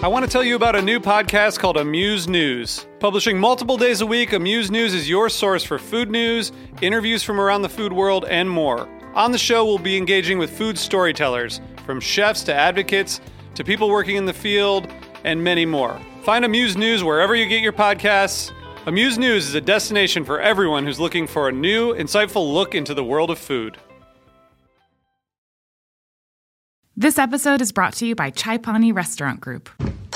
I want to tell you about a new podcast called Amuse News. Publishing multiple days a week, Amuse News is your source for food news, interviews from around the food world, and more. On the show, we'll be engaging with food storytellers, from chefs to advocates to people working in the field, and many more. Find Amuse News wherever you get your podcasts. Amuse News is a destination for everyone who's looking for a new, insightful look into the world of food. This episode is brought to you by Chai Pani Restaurant Group.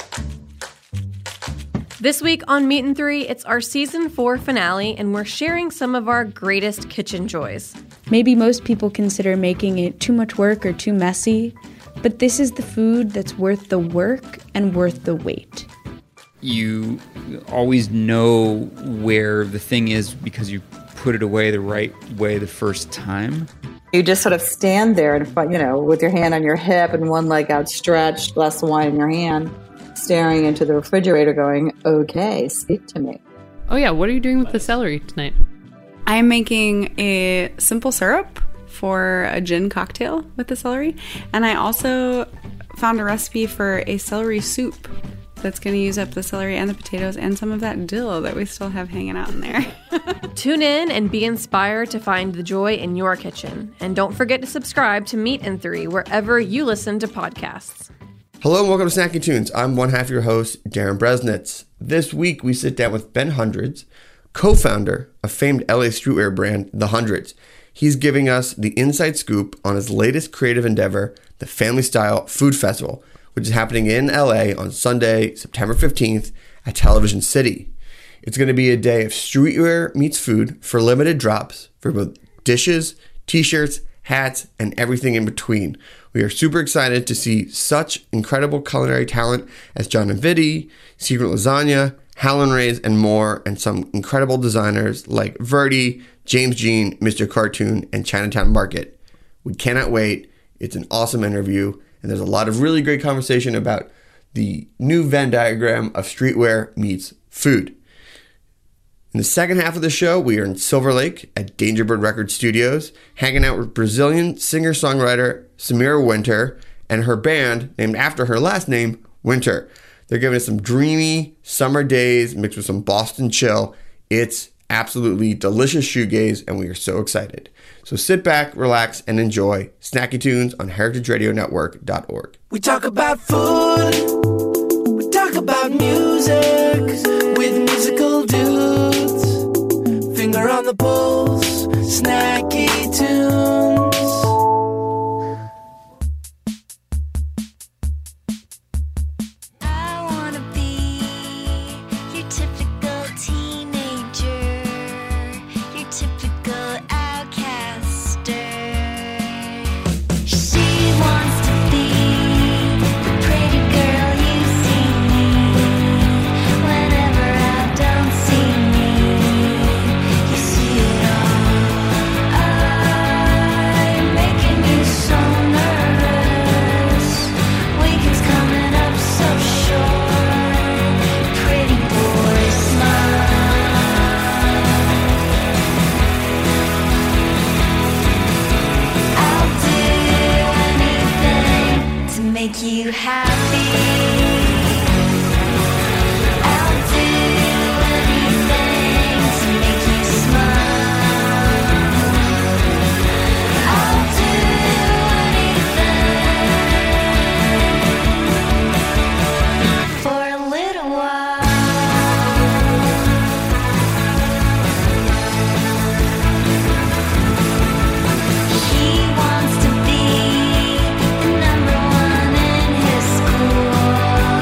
This week on Meat and Three, it's our season 4 finale, and we're sharing some of our greatest kitchen joys. Maybe most people consider making it too much work or too messy, but this is the food that's worth the work and worth the wait. You always know where the thing is because you put it away the right way the first time. You just sort of stand there and, with your hand on your hip and one leg outstretched, glass of wine in your hand, staring into the refrigerator going, okay, speak to me. Oh yeah, what are you doing with the celery tonight? I'm making a simple syrup for a gin cocktail with the celery. And I also found a recipe for a celery soup that's going to use up the celery and the potatoes and some of that dill that we still have hanging out in there. Tune in and be inspired to find the joy in your kitchen. And don't forget to subscribe to Meat and Three wherever you listen to podcasts. Hello and welcome to Snacky Tunes. I'm one half of your host, Darren Bresnitz. This week we sit down with Ben Hundreds, co-founder of famed LA streetwear brand, The Hundreds. He's giving us the inside scoop on his latest creative endeavor, the Family Style Food Festival, which is happening in LA on Sunday, September 15th at Television City. It's going to be a day of streetwear meets food for limited drops for both dishes, t-shirts, hats, and everything in between. We are super excited to see such incredible culinary talent as John and Vitti, Secret Lasagna, Howlin' Rays, and more, and some incredible designers like Verdi, James Jean, Mr. Cartoon, and Chinatown Market. We cannot wait. It's an awesome interview. And there's a lot of really great conversation about the new Venn diagram of streetwear meets food. In the second half of the show, we are in Silver Lake at Dangerbird Record Studios, hanging out with Brazilian singer-songwriter Samira Winter and her band, named after her last name, Winter. They're giving us some dreamy summer days mixed with some Boston chill. It's absolutely delicious shoegaze, and we are so excited. So sit back, relax, and enjoy Snacky Tunes on heritageradionetwork.org. We talk about food, we talk about music, with musical dudes, finger on the pulse, Snacky Tunes. He wants to be number one in his school.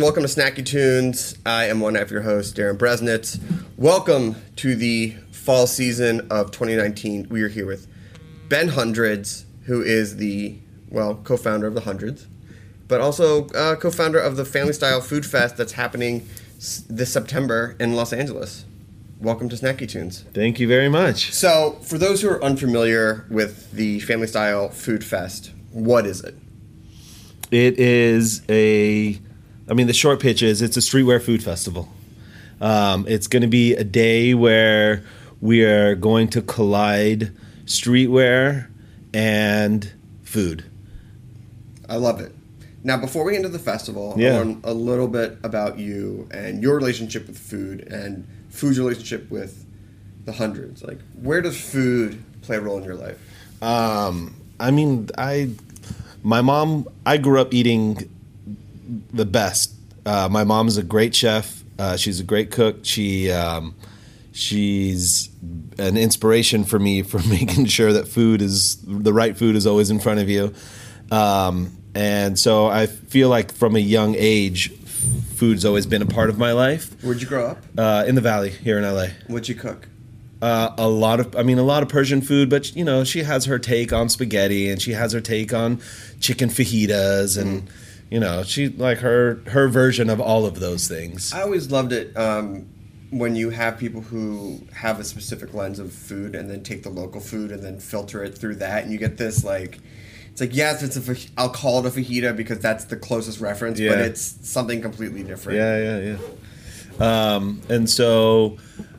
welcome to Snacky Tunes. I am one half your host, Darren Bresnitz. Welcome to the fall season of 2019. We are here with Ben Hundreds, who is the, co-founder of the Hundreds, but also co-founder of the Family Style Food Fest that's happening this September in Los Angeles. Welcome to Snacky Tunes. Thank you very much. So, for those who are unfamiliar with the Family Style Food Fest, what is it? It is the short pitch is it's a streetwear food festival. It's going to be a day where we are going to collide streetwear and food. I love it. Now, before we get into the festival, I want a little bit about you and your relationship with food and food's relationship with the Hundreds. Like, where does food play a role in your life? I grew up eating the best. My mom's a great chef. She's a great cook. She's an inspiration for me for making sure that the right food is always in front of you. And so I feel like from a young age, food's always been a part of my life. Where'd you grow up? In the Valley here in LA. What'd you cook? A lot of Persian food, but she has her take on spaghetti and she has her take on chicken fajitas and she like her version of all of those things. I always loved it when you have people who have a specific lens of food and then take the local food and then filter it through that, and you get this it's like, yes, I'll call it a fajita because that's the closest reference, but it's something completely different. Yeah. And so,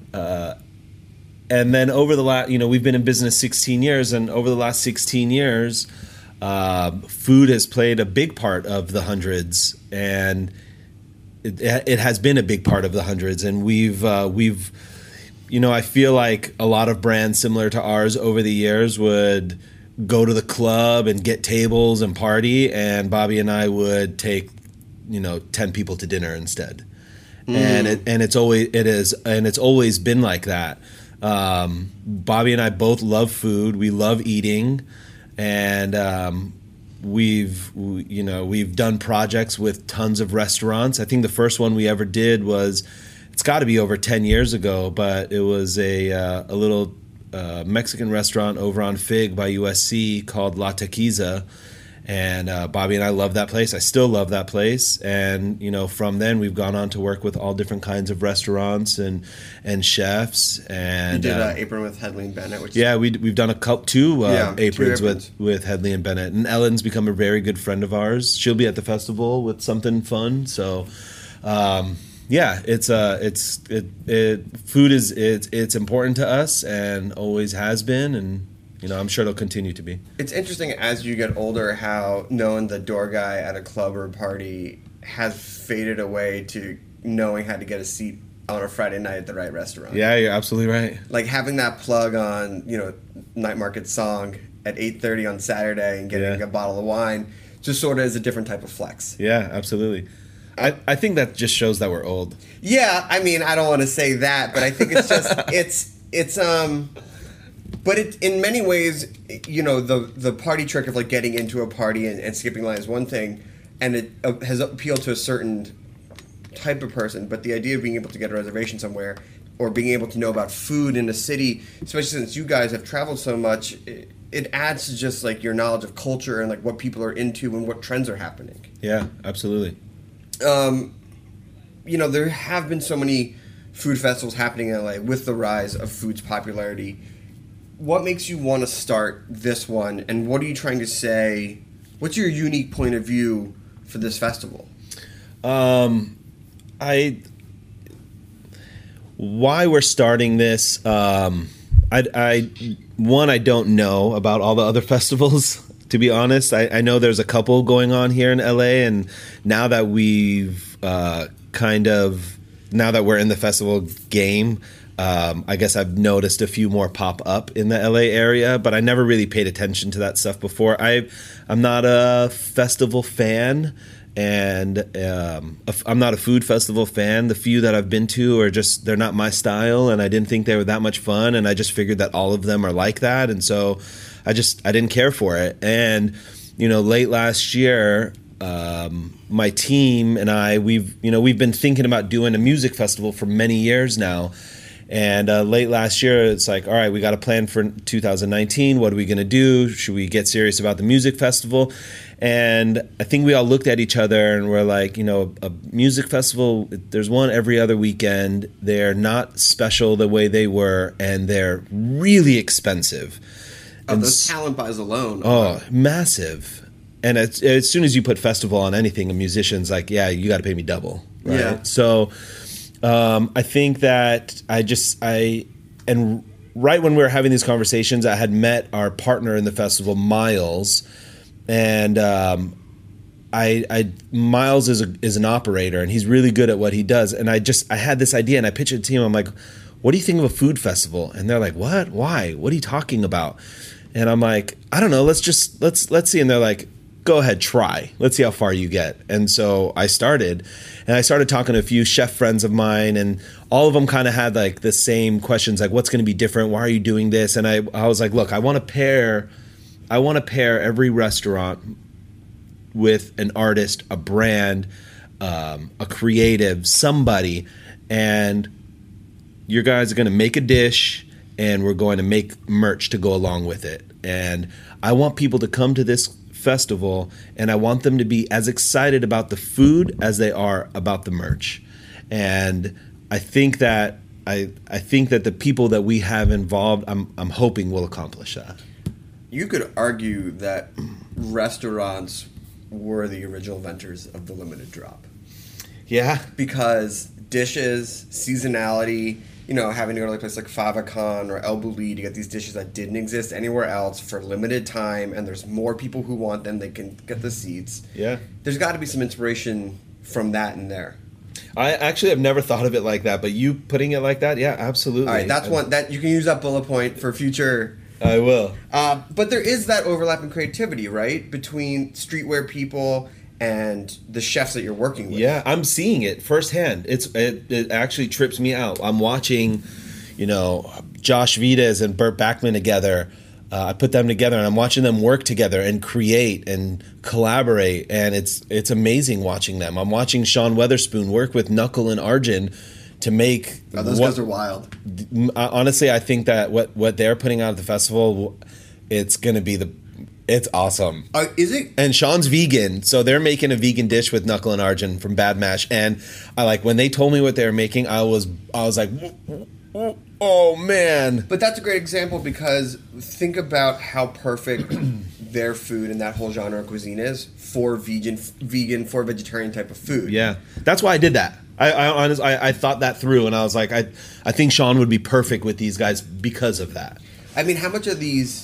and then over the last, we've been in business 16 years, and over the last 16 years, food has played a big part of the Hundreds, and it has been a big part of the Hundreds, and we've I feel like a lot of brands similar to ours over the years would go to the club and get tables and party, and Bobby and I would take 10 people to dinner instead. And it's always been like that. Bobby and I both love food. We love eating, and we've done projects with tons of restaurants. I think the first one we ever did it's got to be over 10 years ago, but it was a little Mexican restaurant over on Fig by USC called La Taquiza, and Bobby and I love that place. I still love that place, and from then we've gone on to work with all different kinds of restaurants and chefs. And you did an apron with Hedley and Bennett, we've done two aprons with Hedley and Bennett, and Ellen's become a very good friend of ours. She'll be at the festival with something fun. So. Food is important to us and always has been, and I'm sure it'll continue to be. It's interesting as you get older how knowing the door guy at a club or a party has faded away to knowing how to get a seat on a Friday night at the right restaurant. Yeah, you're absolutely right. Like having that plug on, Night Market Song at 8:30 on Saturday and getting a bottle of wine just sort of is a different type of flex. Yeah, absolutely. I think that just shows that we're old. Yeah, I don't want to say that, but I think it's just but in many ways, the party trick of like getting into a party and skipping line is one thing, and it has appealed to a certain type of person. But the idea of being able to get a reservation somewhere or being able to know about food in a city, especially since you guys have traveled so much, it adds to just like your knowledge of culture and like what people are into and what trends are happening. Yeah, absolutely. There have been so many food festivals happening in LA with the rise of food's popularity. What makes you want to start this one, and what are you trying to say? What's your unique point of view for this festival? Why we're starting this, I don't know about all the other festivals. To be honest, I know there's a couple going on here in LA, and now that we've now that we're in the festival game, I guess I've noticed a few more pop up in the LA area, but I never really paid attention to that stuff before. I'm not a festival fan, and I'm not a food festival fan. The few that I've been to they're not my style, and I didn't think they were that much fun, and I just figured that all of them are like that, and so I didn't care for it. And late last year, my team and I, we've been thinking about doing a music festival for many years now. And late last year, it's like, all right, we got a plan for 2019. What are we going to do? Should we get serious about the music festival? And I think we all looked at each other and we're like, a music festival, there's one every other weekend. They're not special the way they were, and they're really expensive. And those talent buys alone. Oh, massive. And as soon as you put festival on anything, a musician's like, yeah, you got to pay me double. Right? Yeah. So I think that and right when we were having these conversations, I had met our partner in the festival, Miles, and Miles is an operator, and he's really good at what he does. And I had this idea, and I pitched it to him. I'm like, what do you think of a food festival? And they're like, what? Why? What are you talking about? And I'm like, I don't know. Let's see. And they're like, go ahead, try. Let's see how far you get. And so I started talking to a few chef friends of mine, and all of them kind of had like the same questions, like what's going to be different? Why are you doing this? And I was like, look, I want to pair every restaurant with an artist, a brand, a creative, somebody, and you guys are going to make a dish, and we're going to make merch to go along with it. And I want people to come to this festival, and I want them to be as excited about the food as they are about the merch. And I think that the people that we have involved, I'm hoping will accomplish that. You could argue that restaurants were the original inventors of the limited drop. Yeah. Because dishes, seasonality, having to go to a place like Fava Khan or El Bulli to get these dishes that didn't exist anywhere else for limited time, and there's more people who want them, they can get the seats. Yeah. There's got to be some inspiration from that in there. I actually have never thought of it like that, but you putting it like that, yeah, absolutely. All right, that's one that you can use that bullet point for future. I will. But there is that overlap in creativity, right, between streetwear people and the chefs that you're working with. Yeah, I'm seeing it firsthand. It actually trips me out. I'm watching, Josh Vides and Burt Backman together. I put them together, and I'm watching them work together and create and collaborate, and it's amazing watching them. I'm watching Sean Weatherspoon work with Knuckle and Arjun to make. Oh, those guys are wild. Honestly, I think that what they're putting out at the festival, it's going to be it's awesome. Is it? And Sean's vegan, so they're making a vegan dish with Knuckle and Arjun from Bad Mash. And when they told me what they were making, I was like, oh man. But that's a great example, because think about how perfect their food and that whole genre of cuisine is for vegan, for vegetarian type of food. Yeah, that's why I did that. I thought that through, and I was like, I think Sean would be perfect with these guys because of that. I mean, how much of these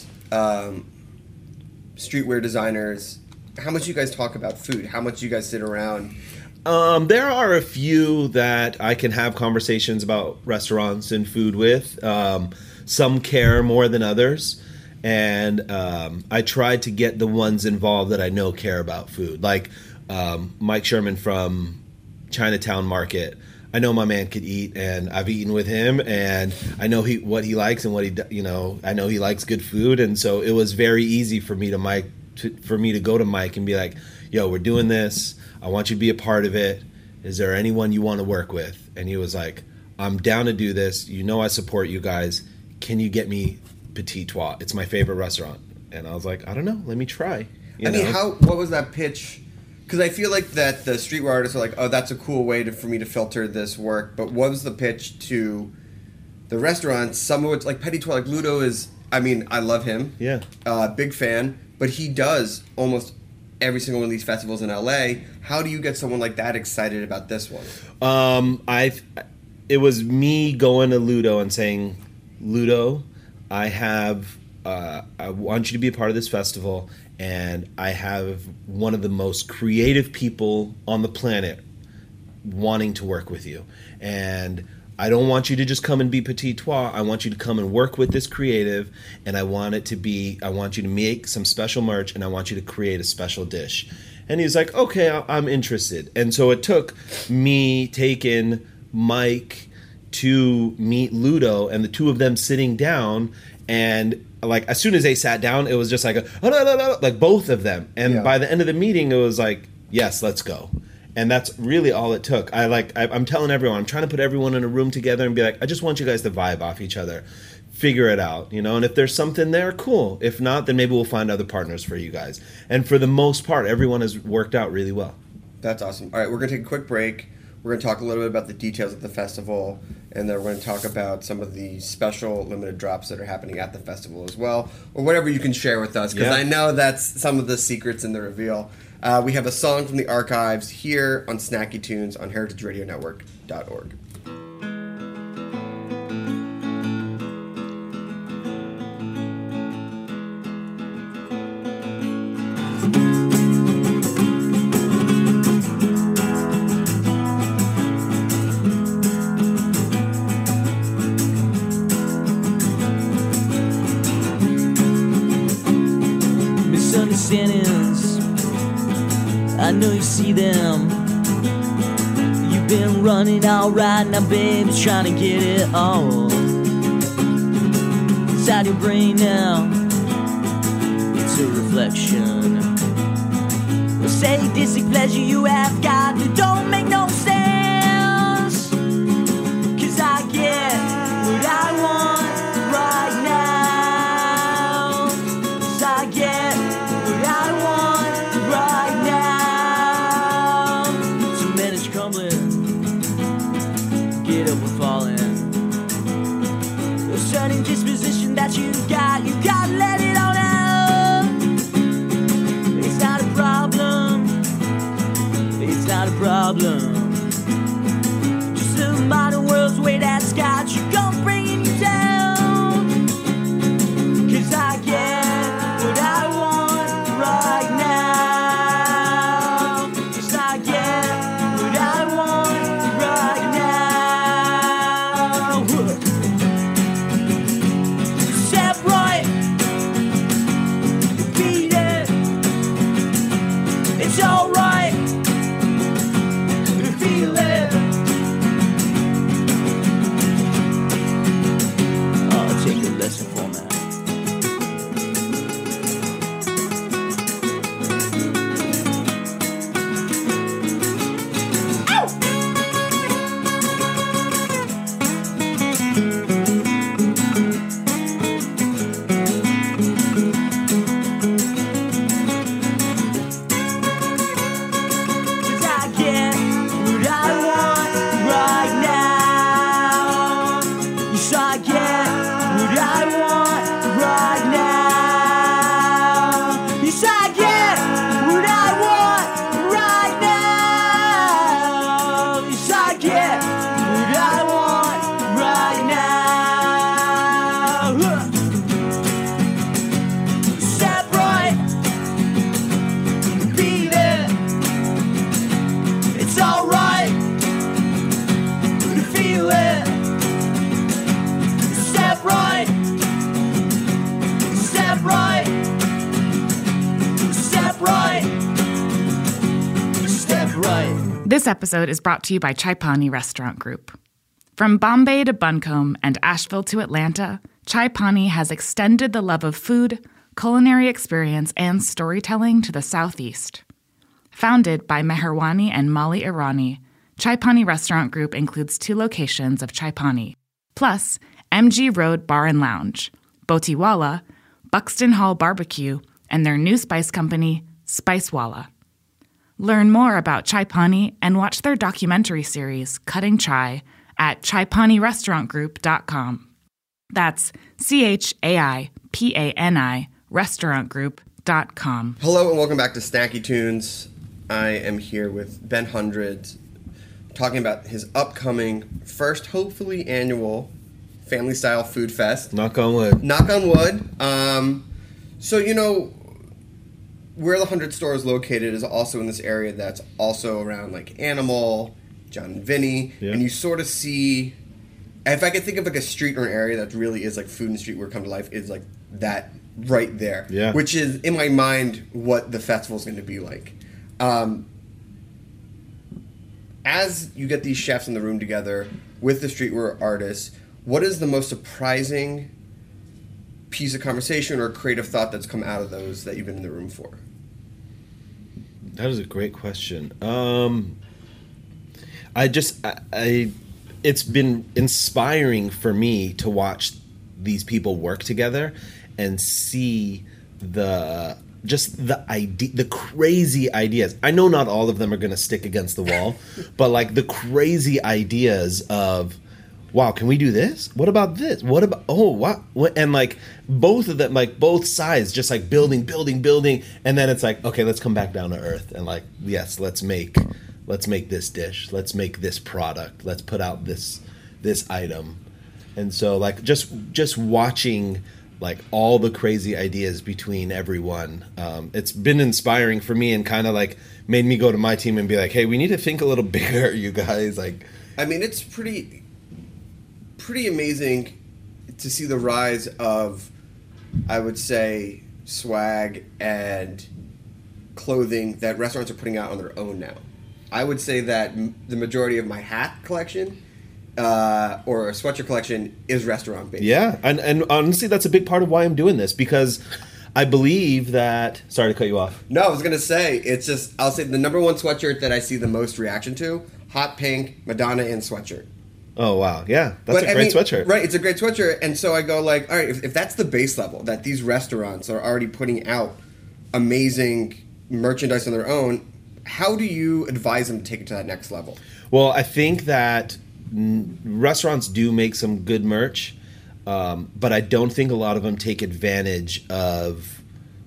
streetwear designers, how much you guys talk about food? How much you guys sit around? There are a few that I can have conversations about restaurants and food with. Some care more than others. And I try to get the ones involved that I know care about food. Like Mike Sherman from Chinatown Market. I know my man could eat, and I've eaten with him, and I know what he likes and I know he likes good food, and so it was very easy for me to go to Mike and be like, "Yo, we're doing this. I want you to be a part of it. Is there anyone you want to work with?" And he was like, "I'm down to do this. I support you guys. Can you get me Petit Trois? It's my favorite restaurant." And I was like, "I don't know. Let me try." What was that pitch? Because I feel like that the streetwear artists are like, oh, that's a cool way for me to filter this work. But what was the pitch to the restaurants? Some of which, like Petit Trois, like Ludo is, I love him. Yeah. Big fan. But he does almost every single one of these festivals in LA. How do you get someone like that excited about this one? It was me going to Ludo and saying, Ludo, I want you to be a part of this festival, and I have one of the most creative people on the planet wanting to work with you. And I don't want you to just come and be Petit Trois. I want you to come and work with this creative, and I want you to make some special merch, and I want you to create a special dish. And he's like, okay, I'm interested. And so it took me taking Mike to meet Ludo, and the two of them sitting down, and like as soon as they sat down, it was just like like both of them. And by the end of the meeting, it was like, yes, let's go. And that's really all it took. I'm telling everyone, I'm trying to put everyone in a room together and be like, I just want you guys to vibe off each other. Figure it out, and if there's something there, cool. If not, then maybe we'll find other partners for you guys. And for the most part, everyone has worked out really well. That's awesome. All right, we're going to take a quick break. We're going to talk a little bit about the details of the festival, and then we're going to talk about some of the special limited drops that are happening at the festival as well, or whatever you can share with us, because I know that's some of the secrets in the reveal. We have a song from the archives here on Snacky Tunes on heritageradionetwork.org. Misunderstandings, I know you see them. You've been running all right now, baby, trying to get it all inside your brain now. It's a reflection of sadistic pleasure you have got that don't make no sense. 'Cause I get what I want right now. 'Cause I get what I want right now. To manage crumbling, get up and falling. A certain disposition that you gotta let it all out. It's not a problem, it's not a problem. Just the modern world's way that's got you gone bringing you down. 'Cause I get what I want right now. 'Cause I get what I want right now. Separate, beat it. It's alright to feel it. I'll take a lesson for me. Cause I get what I want right now. Yes, I get what I want right now. Yes, I get what I want right now. Yes, I get what I want right now. Separate, beat it. It's alright to feel it. Step right, step right, step right, step right. This episode is brought to you by Chai Pani Restaurant Group. From Bombay to Buncombe and Asheville to Atlanta, Chai Pani has extended the love of food, culinary experience, and storytelling to the Southeast. Founded by Meherwani and Molly Irani, Chai Pani Restaurant Group includes 2 locations of Chai Pani, plus MG Road Bar and Lounge, Botiwala, Buxton Hall Barbecue, and their new spice company, Spicewala. Learn more about Chai Pani and watch their documentary series, Cutting Chai, at chaipanirestaurantgroup.com. That's CHAIPANI restaurantgroup.com. Hello and welcome back to Snacky Tunes. I am here with Ben Hundreds, talking about his upcoming first, hopefully annual Family Style Food Fest. Knock on wood. Knock on wood. So, where the 100 store is located is also in this area that's also around like Animal, John and Vinny, and you sort of see, if I could think of like a street or an area that really is like food and streetwear come to life, is like that right there, which is in my mind what the festival is going to be like. As you get these chefs in the room together with the streetwear artists, what is the most surprising piece of conversation or creative thought that's come out of those that you've been in the room for? That is a great question. It's been inspiring for me to watch these people work together and see the crazy ideas. I know not all of them are going to stick against the wall, but like the crazy ideas of, wow, can we do this? What about this? What about, what? And like both of them, like both sides, just like building. And then it's like, okay, let's come back down to earth. And like, yes, let's make this dish. Let's make this product. Let's put out this item. And so like just watching like all the crazy ideas between everyone, it's been inspiring for me and kind of like made me go to my team and be like, hey, we need to think a little bigger, you guys. Like, I mean, it's pretty amazing to see the rise of, I would say, swag and clothing that restaurants are putting out on their own now. I would say that the majority of my hat collection or a sweatshirt collection is restaurant based. Yeah, and honestly, that's a big part of why I'm doing this, because I believe that... Sorry to cut you off. No, I was going to say, it's just, I'll say the number one sweatshirt that I see the most reaction to, hot pink, Madonna in sweatshirt. Oh, wow. Yeah, that's a great sweatshirt. Right, it's a great sweatshirt. And so I go like, all right, if that's the base level, that these restaurants are already putting out amazing merchandise on their own, how do you advise them to take it to that next level? Well, I think that restaurants do make some good merch, but I don't think a lot of them take advantage of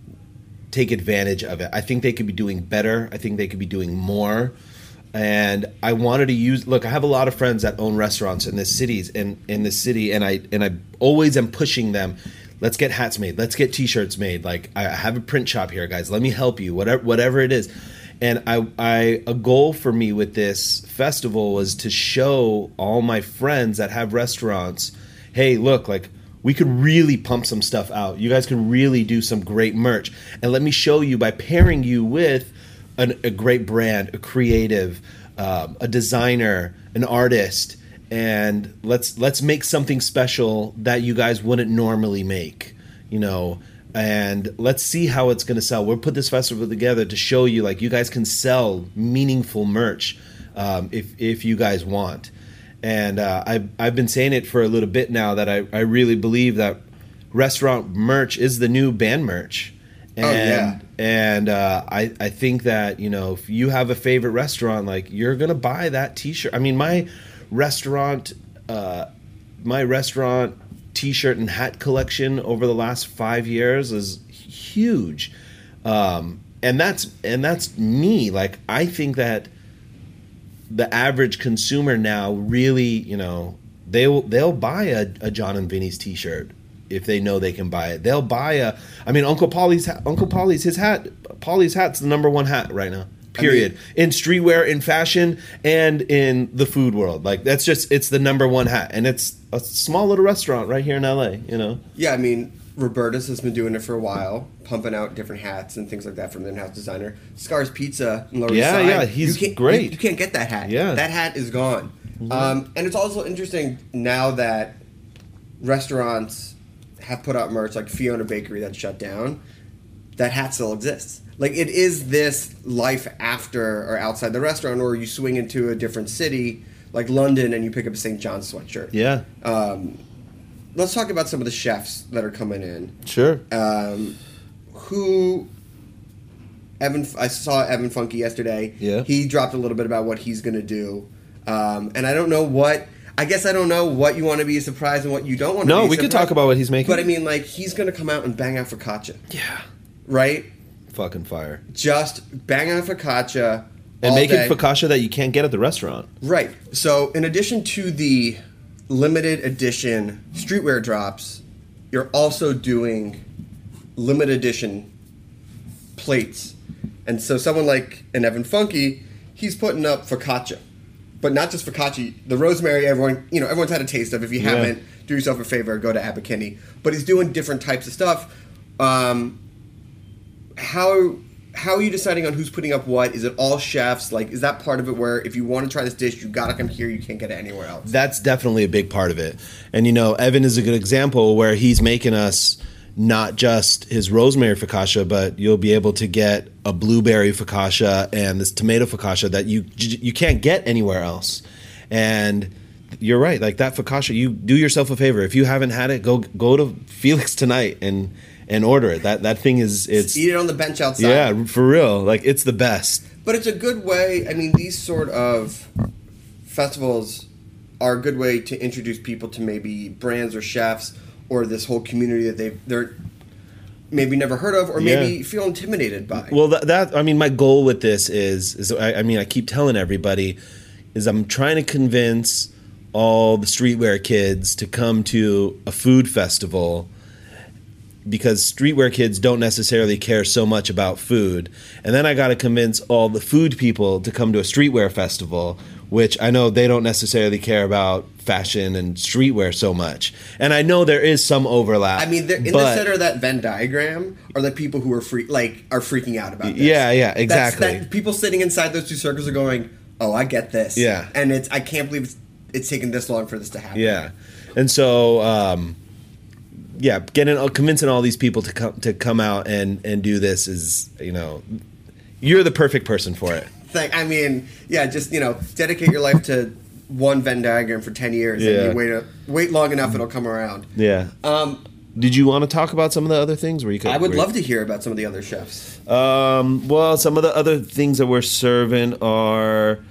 it. I think they could be doing better. I think they could be doing more. And I wanted to look, I have a lot of friends that own restaurants in the city, and I always am pushing them. Let's get hats made. Let's get t-shirts made. Like, I have a print shop here, guys. Let me help you. Whatever it is. And a goal for me with this festival was to show all my friends that have restaurants, hey, look, like, we could really pump some stuff out. You guys can really do some great merch. And let me show you by pairing you with a great brand, a creative, a designer, an artist, and let's make something special that you guys wouldn't normally make, you know. And let's see how it's going to sell. We'll put this festival together to show you, like, you guys can sell meaningful merch if you guys want. And I've been saying it for a little bit now that I really believe that restaurant merch is the new band merch. And I think that, you know, if you have a favorite restaurant, like, you're going to buy that T-shirt. I mean, my restaurant T-shirt and hat collection over the last 5 years is huge. And that's me. Like, I think that the average consumer now really, you know, they'll buy a John and Vinny's T-shirt if they know they can buy it. They'll buy Uncle Paulie's hat's the number one hat right now. Period. In streetwear, in fashion, and in the food world. Like, it's the number one hat. And it's a small little restaurant right here in LA, you know? Yeah, I mean, Roberta's has been doing it for a while, pumping out different hats and things like that from the in-house designer. Scar's Pizza in Lower East Side. Yeah, he's great. You can't get that hat. Yeah. That hat is gone. Mm-hmm. And it's also interesting now that restaurants have put out merch, like Fiona Bakery that shut down, that hat still exists. Like, it is this life after or outside the restaurant, or you swing into a different city, like London, and you pick up a St. John's sweatshirt. Yeah. Let's talk about some of the chefs that are coming in. Sure. I saw Evan Funky yesterday. Yeah. He dropped a little bit about what he's going to do. And I don't know what you want to be surprised and what you don't want to be surprised. No, we could talk about what he's making. But I mean, like, he's going to come out and bang out focaccia. Yeah. Right? Fucking fire. Just bang out focaccia and making day. Focaccia that you can't get at the restaurant. Right. So in addition to the limited edition streetwear drops, you're also doing limited edition plates. And so someone like an Evan Funky, he's putting up focaccia. But not just focaccia, the rosemary, everyone's had a taste of. If you haven't, do yourself a favor, go to Abercrombie. But he's doing different types of stuff. How are you deciding on who's putting up what? Is it all chefs? Like, is that part of it where if you want to try this dish, you gotta come here, you can't get it anywhere else? That's definitely a big part of it. And, you know, Evan is a good example where he's making us, not just his rosemary focaccia, but you'll be able to get a blueberry focaccia and this tomato focaccia that you can't get anywhere else. And you're right, like that focaccia, you do yourself a favor. If you haven't had it, go to Felix tonight and order it. That thing it's eat it on the bench outside. Yeah, for real. Like, it's the best. But it's a good way. I mean, these sort of festivals are a good way to introduce people to maybe brands or chefs or this whole community that they're maybe never heard of or maybe feel intimidated by. Well, I mean, my goal with this is I keep telling everybody is I'm trying to convince all the streetwear kids to come to a food festival, because streetwear kids don't necessarily care so much about food. And then I got to convince all the food people to come to a streetwear festival, which I know they don't necessarily care about fashion and streetwear so much. And I know there is some overlap. I mean, in the center of that Venn diagram are the people who are freaking out about this. Yeah, exactly. People sitting inside those two circles are going, "Oh, I get this." Yeah. And I can't believe it's taken this long for this to happen. Yeah. And so convincing all these people to come out and do this is, you're the perfect person for it. Just dedicate your life to one Venn diagram for 10 years, and you wait long enough, it'll come around. Yeah. Did you want to talk about some of the other things where you could? I would love to hear about some of the other chefs. Well, some of the other things that we're serving are,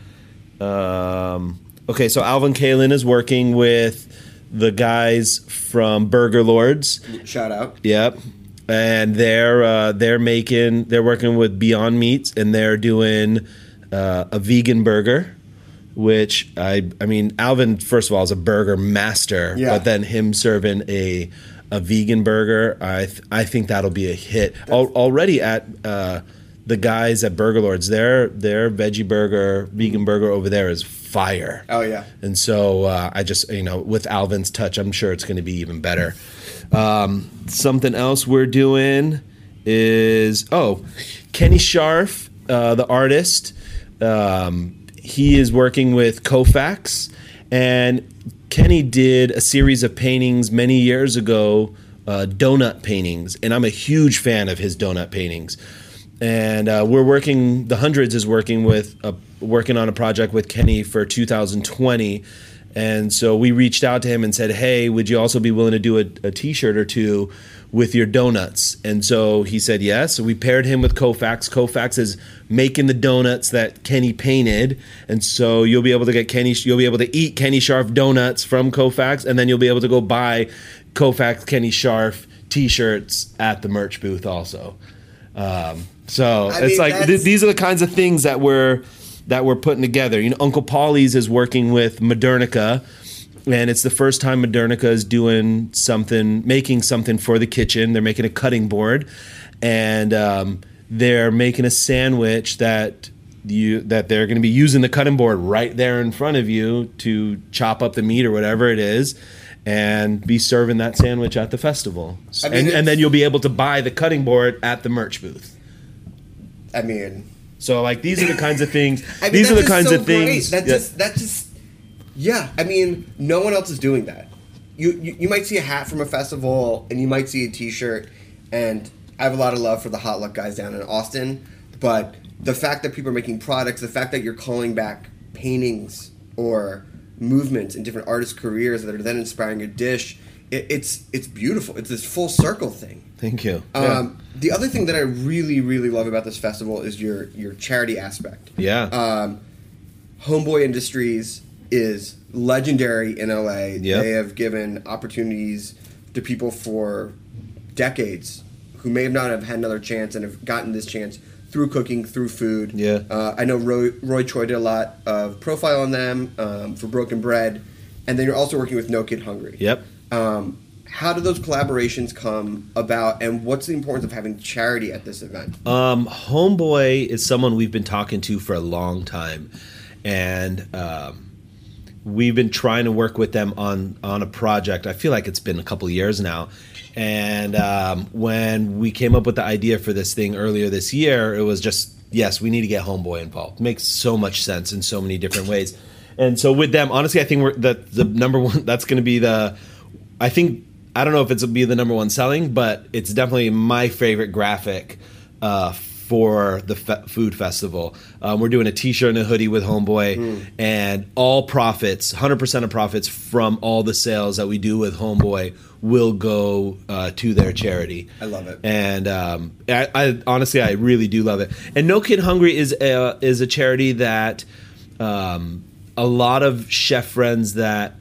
okay. So Alvin Kalin is working with the guys from Burger Lords. Shout out. Yep. And they're working with Beyond Meats, and they're doing a vegan burger, which I mean, Alvin, first of all, is a burger master, but then him serving a vegan burger, I think that'll be a hit. Already at the guys at Burger Lords, their veggie burger, vegan burger over there is fire. Oh yeah. And so I just, with Alvin's touch, I'm sure it's going to be even better. Something else we're doing is Kenny Scharf, the artist. He is working with Koufax, and Kenny did a series of paintings many years ago, donut paintings, and I'm a huge fan of his donut paintings. And the Hundreds is working on a project with Kenny for 2020. And so we reached out to him and said, hey, would you also be willing to do a t-shirt or two with your donuts? And so he said yes. So we paired him with Koufax. Koufax is making the donuts that Kenny painted. And so you'll be able to eat Kenny Scharf donuts from Koufax, and then you'll be able to go buy Koufax Kenny Scharf t-shirts at the merch booth also. These are the kinds of things that we're putting together. Uncle Paulie's is working with Modernica, and it's the first time Modernica is making something for the kitchen. They're making a cutting board, and they're making a sandwich that they're going to be using the cutting board right there in front of you to chop up the meat or whatever it is, and be serving that sandwich at the festival. And then you'll be able to buy the cutting board at the merch booth. So these are the kinds of things. These are the kinds of things. No one else is doing that. You might see a hat from a festival, and you might see a t-shirt, and I have a lot of love for the Hot Luck guys down in Austin, but the fact that people are making products, the fact that you're calling back paintings or movements in different artists' careers that are then inspiring a dish, it's beautiful. It's this full circle thing. Thank you. The other thing that I really, really love about this festival is your charity aspect. Yeah. Homeboy Industries is legendary in LA. Yep. They have given opportunities to people for decades who may not have had another chance and have gotten this chance through cooking, through food. Yeah. I know Roy Choi did a lot of profile on them for Broken Bread, and then you're also working with No Kid Hungry. Yep. How do those collaborations come about, and what's the importance of having charity at this event? Homeboy is someone we've been talking to for a long time, and we've been trying to work with them on a project. I feel like it's been a couple years now. And when we came up with the idea for this thing earlier this year, it was just, yes, we need to get Homeboy involved. It makes so much sense in so many different ways. And so with them, honestly, I think the number one, that's going to be I think I don't know if it's be the number one selling, but it's definitely my favorite graphic for the food festival. We're doing a t-shirt and a hoodie with Homeboy, and all profits, 100% of profits from all the sales that we do with Homeboy will go to their charity. I love it. And I honestly, I really do love it. And No Kid Hungry is a charity that a lot of my chef friends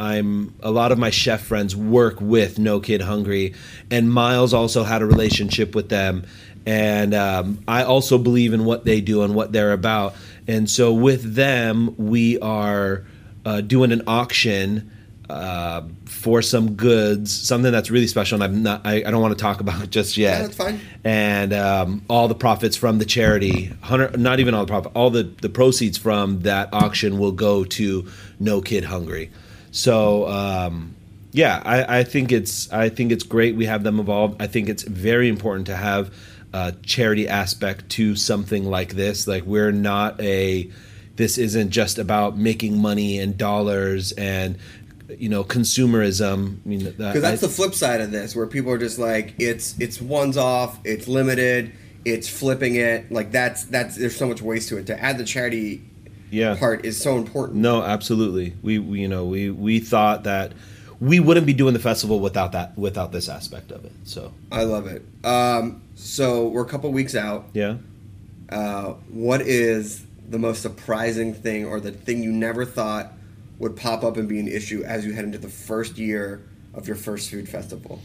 work with No Kid Hungry, and Miles also had a relationship with them. And I also believe in what they do and what they're about. And so with them, we are doing an auction for some goods, something that's really special. And I don't want to talk about it just yet. Yeah, that's fine. And all the profits from the charity, not even all the profit, all the proceeds from that auction will go to No Kid Hungry. So I think it's great we have them involved. I think it's very important to have charity aspect to something like this. Like, this isn't just about making money and dollars and consumerism. I mean, because that's the flip side of this, where people are just like, it's one's off, it's limited, it's flipping it. Like that's there's so much waste to it. To add the charity part is so important. No, absolutely. We thought that we wouldn't be doing the festival without this aspect of it. So I love it. So we're a couple weeks out. Yeah. What is the most surprising thing, or the thing you never thought would pop up and be an issue as you head into the first year of your first food festival?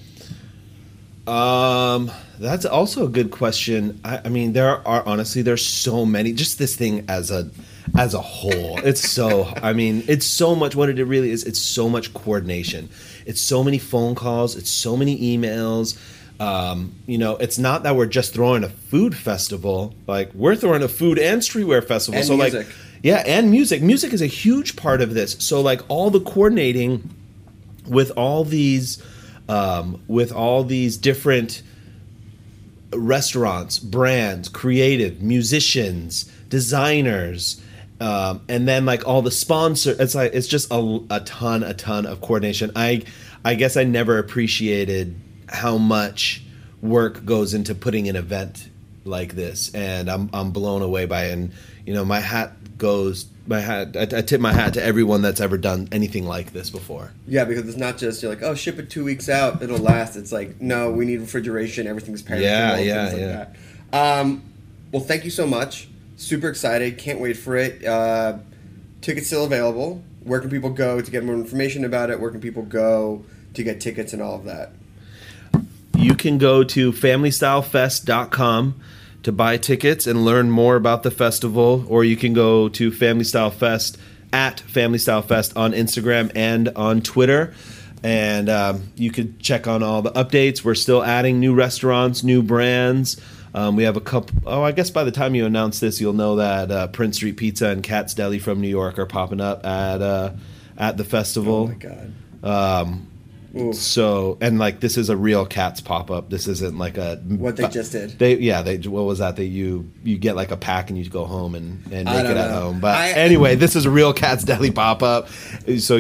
That's also a good question. I mean, there's so many. Just this thing as a whole, it's so much. What it really is, it's so much coordination. It's so many phone calls. It's so many emails. It's not that we're just throwing a food festival. Like, we're throwing a food and streetwear festival. And so music. And music. Music is a huge part of this. So like all the coordinating with all these different restaurants, brands, creative, musicians, designers, and then like all the sponsors. It's just a ton of coordination. I guess I never appreciated how much work goes into putting an event like this, and I'm blown away by it. And I tip my hat to everyone that's ever done anything like this before. Yeah, because it's not just you're like, oh, ship it 2 weeks out, it'll last. It's like, no, we need refrigeration, everything's perishable. That. Well, thank you so much. Super excited, can't wait for it. Tickets still available. Where can people go to get more information about it? Where can people go to get tickets and all of that? You can go to familystylefest.com to buy tickets and learn more about the festival, or you can go to Family Style Fest at Family Style Fest on Instagram and on Twitter, and you could check on all the updates. We're still adding new restaurants, new brands. We have a couple. I guess by the time you announce this, you'll know that Prince Street Pizza and Cat's Deli from New York are popping up at the festival. Oh my god! So, and like, this is a real Cats pop-up. This isn't like what they just did. What was that? You get like a pack and you go home and make it at home. But anyway, this is a real Cat's Deli pop-up. So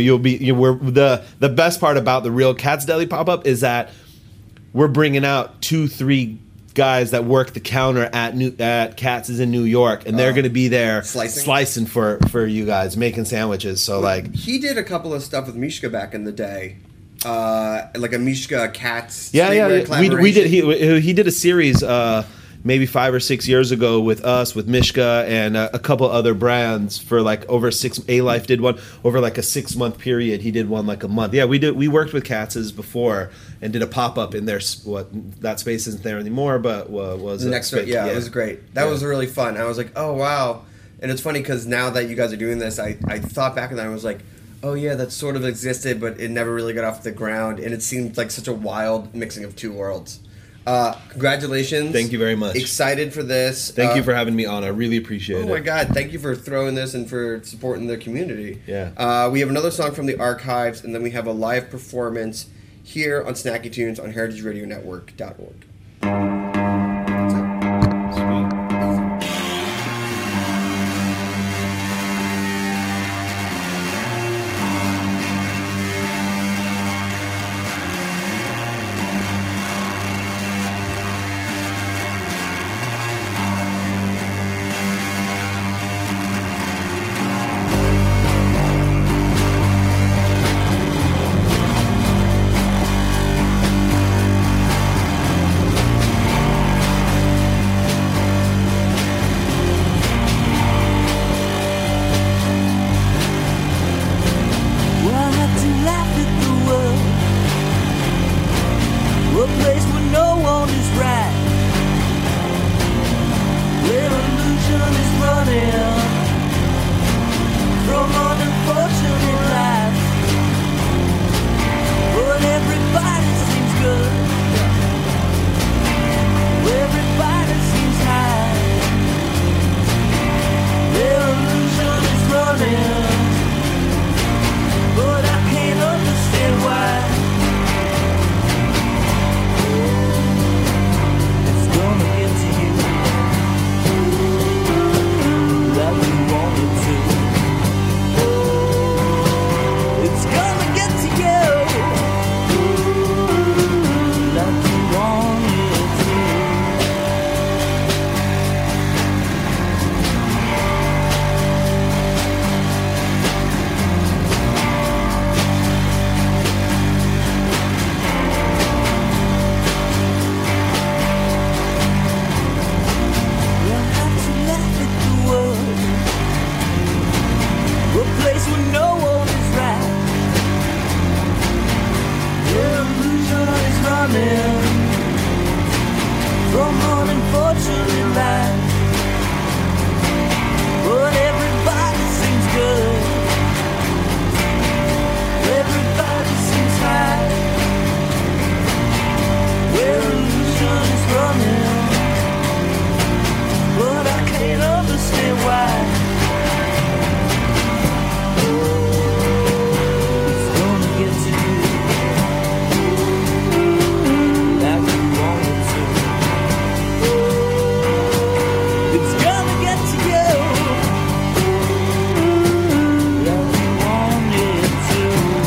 the best part about the real Cat's Deli pop-up is that we're bringing out 2-3 guys that work the counter at Katz's in New York, and they're going to be there slicing for you guys, making sandwiches. So like, he did a couple of stuff with Mishka back in the day. Like a Mishka Katz. We did. He did a series maybe 5 or 6 years ago with us, with Mishka and a couple other brands for like over 6. A-Life did one over like a 6-month period. He did one like a month. Yeah, we worked with Katz's before and did a pop up in their that space isn't there anymore, but was the next space. Yeah, it was great. That was really fun. I was like, oh wow. And it's funny because now that you guys are doing this, I thought back and I was like, oh yeah, that sort of existed, but it never really got off the ground, and it seemed like such a wild mixing of two worlds. Congratulations. Thank you very much. Excited for this. Thank you for having me on. I really appreciate it. Oh my God, thank you for throwing this and for supporting the community. Yeah. We have another song from the archives, and then we have a live performance here on Snacky Tunes on heritageradionetwork.org. running from unfortunate life. But everybody seems good. Everybody seems high. Where illusion is running, but I can't understand why. It's gonna get to you like you want it to. It's gonna get to you like you want it to.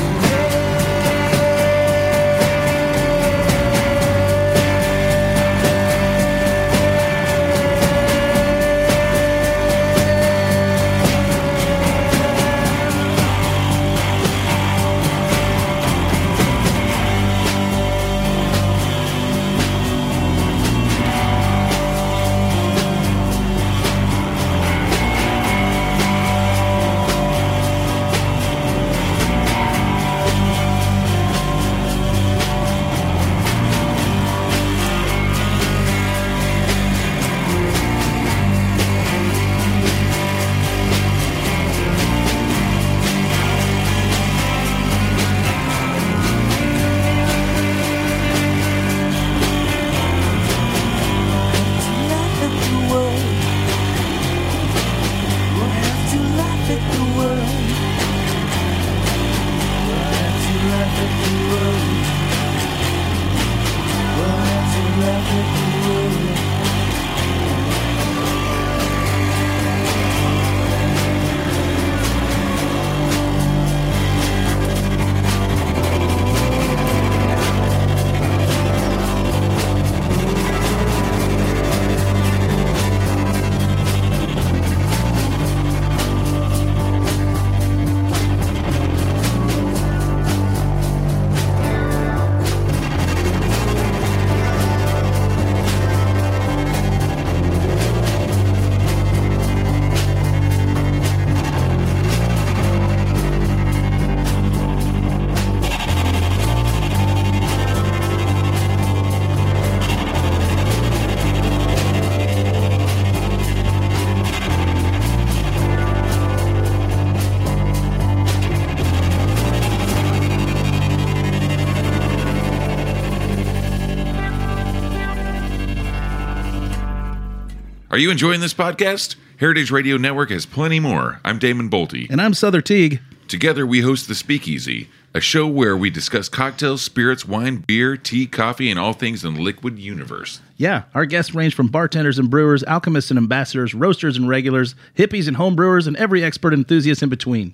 Are you enjoying this podcast? Heritage Radio Network has plenty more. I'm Damon Bolte. And I'm Souther Teague. Together we host The Speakeasy, a show where we discuss cocktails, spirits, wine, beer, tea, coffee, and all things in the liquid universe. Yeah, our guests range from bartenders and brewers, alchemists and ambassadors, roasters and regulars, hippies and home brewers, and every expert enthusiast in between.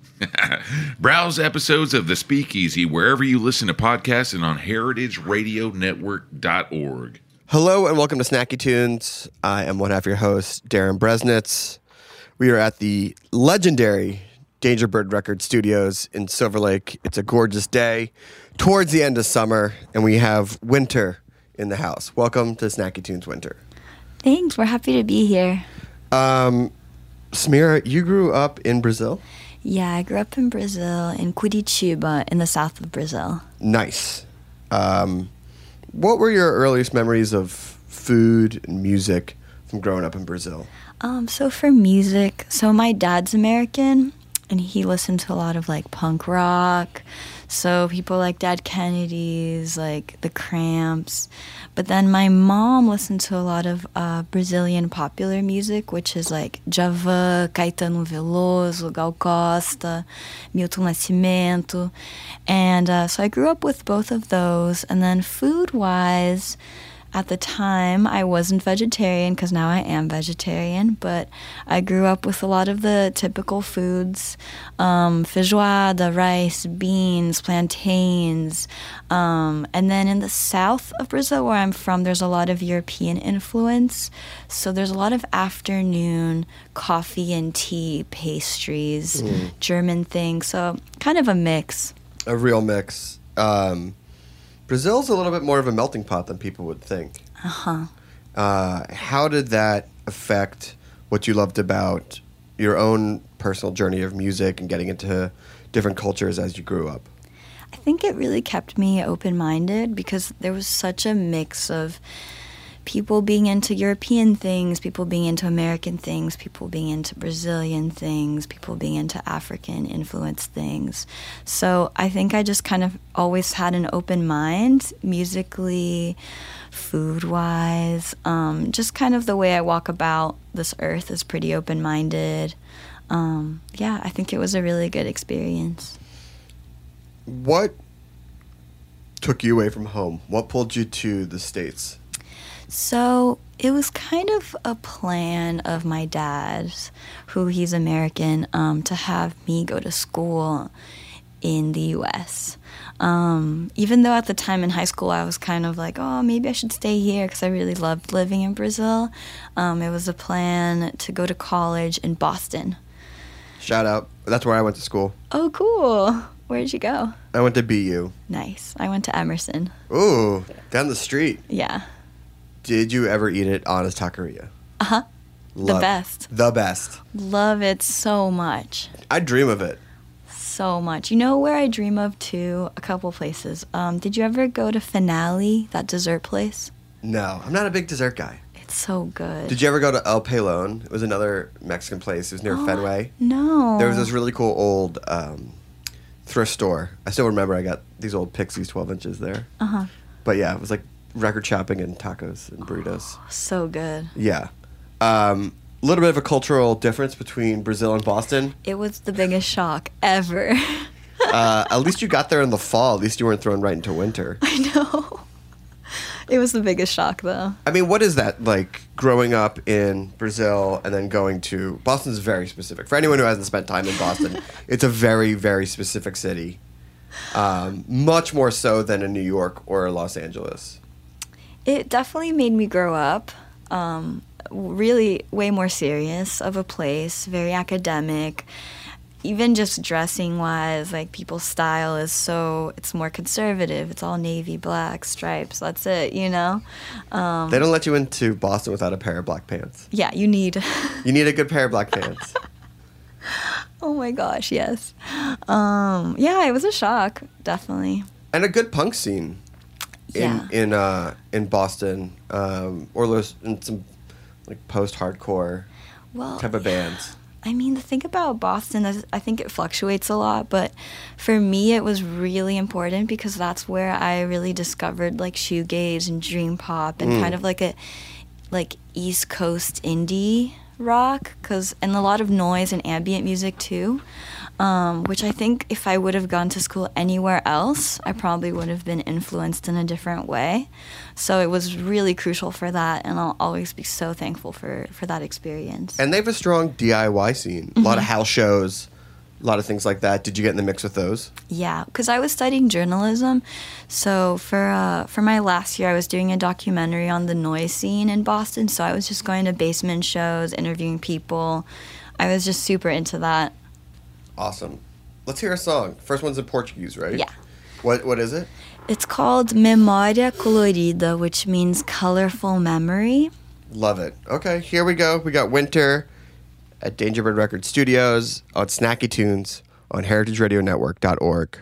Browse episodes of The Speakeasy wherever you listen to podcasts and on heritageradionetwork.org. Hello and welcome to Snacky Tunes. I am one half your host, Darren Bresnitz. We are at the legendary Dangerbird Record Studios in Silver Lake. It's a gorgeous day towards the end of summer, and we have Winter in the house. Welcome to Snacky Tunes, Winter. Thanks. We're happy to be here. Samira, you grew up in Brazil? Yeah, I grew up in Brazil, in Curitiba, in the south of Brazil. Nice. What were your earliest memories of food and music from growing up in Brazil? So for music, my dad's American, and he listened to a lot of like punk rock. So people like Dead Kennedys, like the Cramps. But then my mom listened to a lot of Brazilian popular music, which is like Djavan, Caetano Veloso, Gal Costa, Milton Nascimento. And so I grew up with both of those. And then food-wise, at the time, I wasn't vegetarian because now I am vegetarian, but I grew up with a lot of the typical foods, feijoada, rice, beans, plantains. And then in the south of Brazil, where I'm from, there's a lot of European influence. So there's a lot of afternoon coffee and tea pastries, German things. So kind of a mix. A real mix. Brazil's a little bit more of a melting pot than people would think. Uh-huh. How did that affect what you loved about your own personal journey of music and getting into different cultures as you grew up? I think it really kept me open-minded because there was such a mix of people being into European things, people being into American things, people being into Brazilian things, people being into African influenced things. So I think I just kind of always had an open mind, musically, food-wise. Just kind of the way I walk about this earth is pretty open-minded. Yeah, I think it was a really good experience. What took you away from home? What pulled you to the States? So it was kind of a plan of my dad's, who he's American, to have me go to school in the U.S. Even though at the time in high school I was kind of like, oh, maybe I should stay here because I really loved living in Brazil. It was a plan to go to college in Boston. Shout out. That's where I went to school. Oh, cool. Where did you go? I went to BU. Nice. I went to Emerson. Ooh, down the street. Yeah. Did you ever eat at Anna's Taqueria? Uh-huh. The best. The best. Love it so much. I dream of it. So much. You know where I dream of too? A couple places. Did you ever go to Finale, that dessert place? No, I'm not a big dessert guy. It's so good. Did you ever go to El Pelon? It was another Mexican place. It was near Fenway. No. There was this really cool old thrift store. I still remember I got these old Pixies 12 inches there. Uh-huh. But yeah, it was like record shopping and tacos and burritos. So good. Yeah. A little bit of a cultural difference between Brazil and Boston. It was the biggest shock ever. At least you got there in the fall. At least you weren't thrown right into winter. I know. It was the biggest shock, though. I mean, what is that like growing up in Brazil and then going to... Boston's very specific. For anyone who hasn't spent time in Boston, it's a very, very specific city. Much more so than in New York or Los Angeles. It definitely made me grow up. Really way more serious of a place, very academic. Even just dressing wise, like people's style is it's more conservative. It's all navy, black, stripes. That's it, you know? They don't let you into Boston without a pair of black pants. Yeah, you need. You need a good pair of black pants. Oh my gosh, yes. Yeah, it was a shock, definitely. And a good punk scene. In Boston, or in some like post-hardcore type of bands. I mean, the thing about Boston is I think it fluctuates a lot, but for me it was really important because that's where I really discovered like shoegaze and dream pop and kind of like a East Coast indie rock, and a lot of noise and ambient music too. Which I think if I would have gone to school anywhere else, I probably would have been influenced in a different way. So it was really crucial for that, and I'll always be so thankful for that experience. And they have a strong DIY scene. A lot of house shows, a lot of things like that. Did you get in the mix with those? Yeah, because I was studying journalism. So for my last year, I was doing a documentary on the noise scene in Boston. So I was just going to basement shows, interviewing people. I was just super into that. Awesome. Let's hear a song. First one's in Portuguese, right? Yeah. What is it? It's called Memória Colorida, which means colorful memory. Love it. Okay, here we go. We got Winter at Dangerbird Record Studios on Snacky Tunes on heritageradionetwork.org.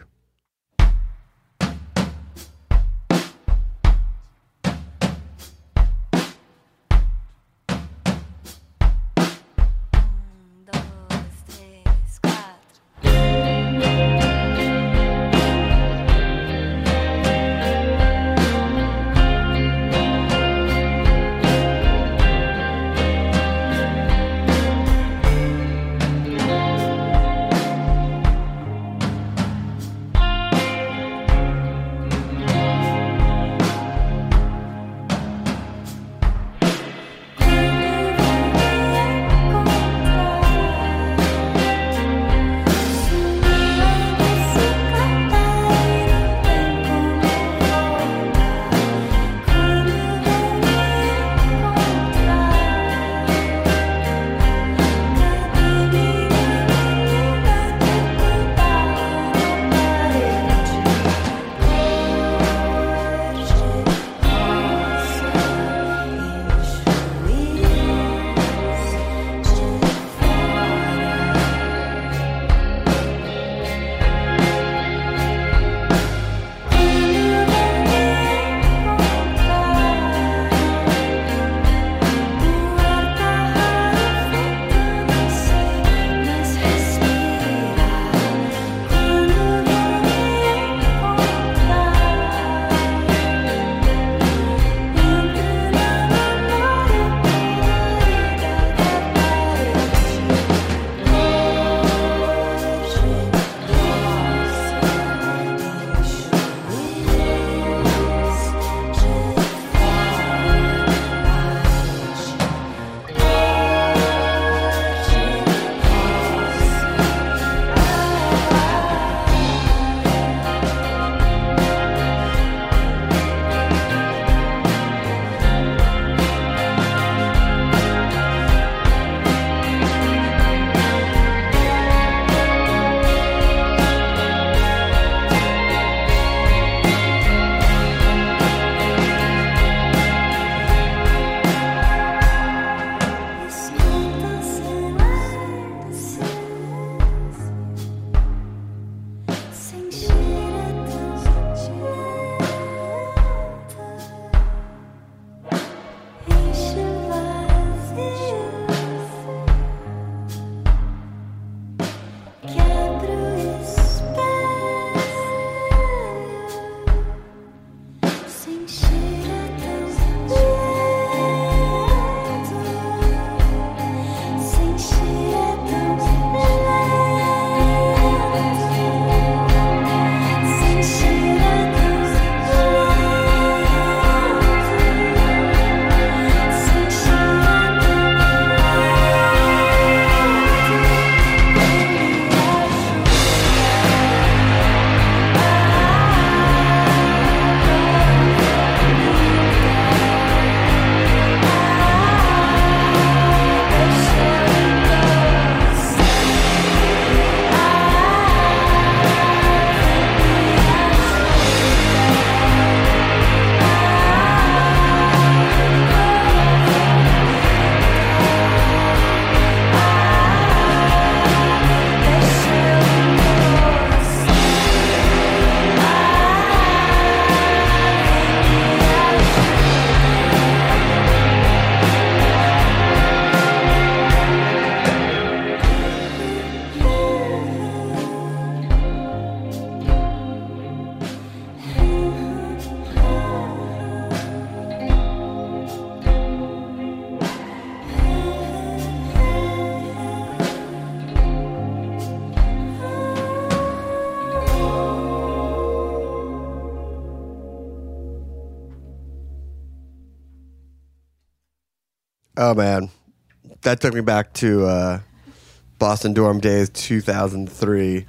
Oh man, that took me back to Boston dorm days, 2003.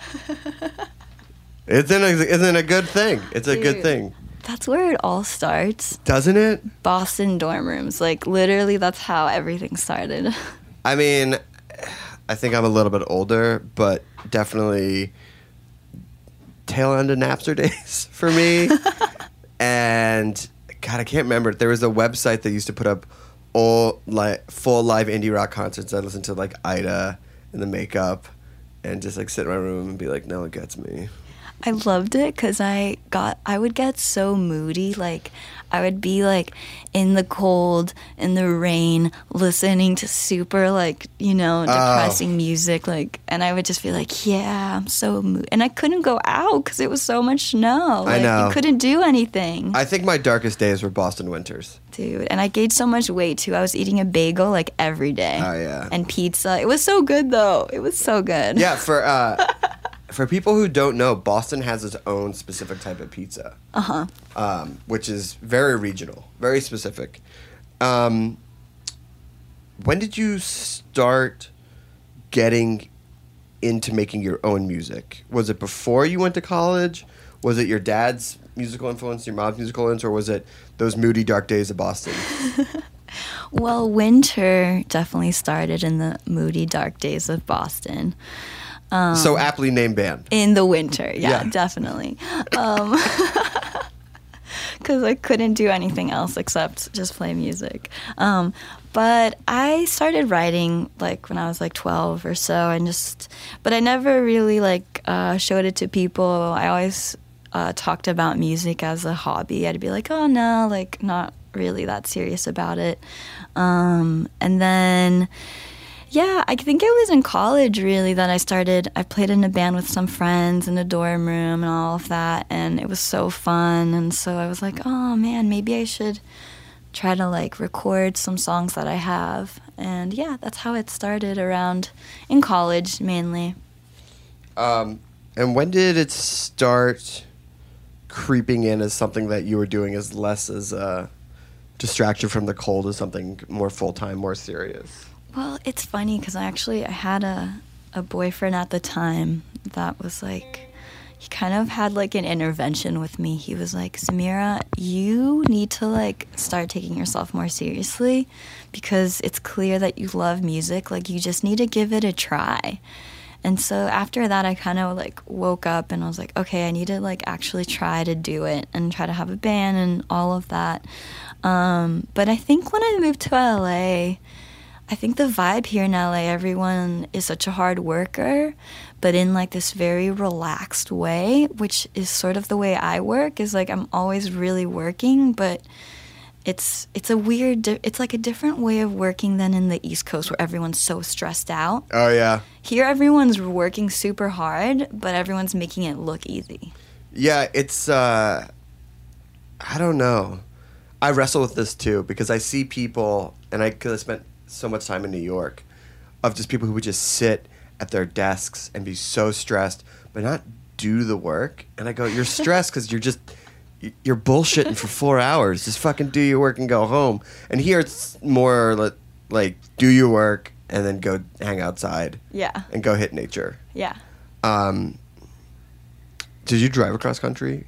Isn't a good thing? It's a good thing. That's where it all starts. Doesn't it? Boston dorm rooms. Like, literally, that's how everything started. I mean, I think I'm a little bit older, but definitely tail end of Napster days for me. And God, I can't remember. There was a website that used to put up all full live indie rock concerts. I listened to like Ida and The Makeup, and just like sit in my room and be like, "No one gets me." I loved it because I would get so moody. Like, I would be like in the cold, in the rain, listening to super like, depressing music. Like, and I would just be like, yeah, I'm so moody. And I couldn't go out because it was so much snow. I know. You couldn't do anything. I think my darkest days were Boston winters. Dude, and I gained so much weight too. I was eating a bagel like every day. Oh, yeah. And pizza. It was so good though. It was so good. Yeah, for people who don't know, Boston has its own specific type of pizza. Which is very regional, very specific. When did you start getting into making your own music? Was it before you went to college? Was it your dad's musical influence, your mom's musical influence, or was it those moody, dark days of Boston? Well, winter definitely started in the moody, dark days of Boston. So aptly named band. In the winter, yeah. Definitely. Because I couldn't do anything else except just play music. But I started writing like when I was like 12 or so, but I never really like showed it to people. I always talked about music as a hobby. I'd be like, oh no, like not really that serious about it. And then... yeah, I think it was in college, really, that I played in a band with some friends in a dorm room and all of that, and it was so fun, and so I was like, oh, man, maybe I should try to, like, record some songs that I have, and yeah, that's how it started in college, mainly. And when did it start creeping in as something that you were doing as less as a distraction from the cold as something more full-time, more serious? Well, it's funny because I had a boyfriend at the time that was like, he kind of had like an intervention with me. He was like, Samira, you need to like start taking yourself more seriously because it's clear that you love music. Like, you just need to give it a try. And so after that, I kind of like woke up and I was like, okay, I need to like actually try to do it and try to have a band and all of that. But I think when I moved to LA, I think the vibe here in LA, everyone is such a hard worker, but in like this very relaxed way, which is sort of the way I work, is like I'm always really working, but it's like a different way of working than in the East Coast where everyone's so stressed out. Oh, yeah. Here, everyone's working super hard, but everyone's making it look easy. Yeah, it's, I don't know. I wrestle with this too because I see people, and because I spent so much time in New York, of just people who would just sit at their desks and be so stressed but not do the work. And I go, you're stressed because you're bullshitting for 4 hours. Just fucking do your work and go home. And here it's more like do your work and then go hang outside. Yeah. And go hit nature. Yeah. Did you drive across country?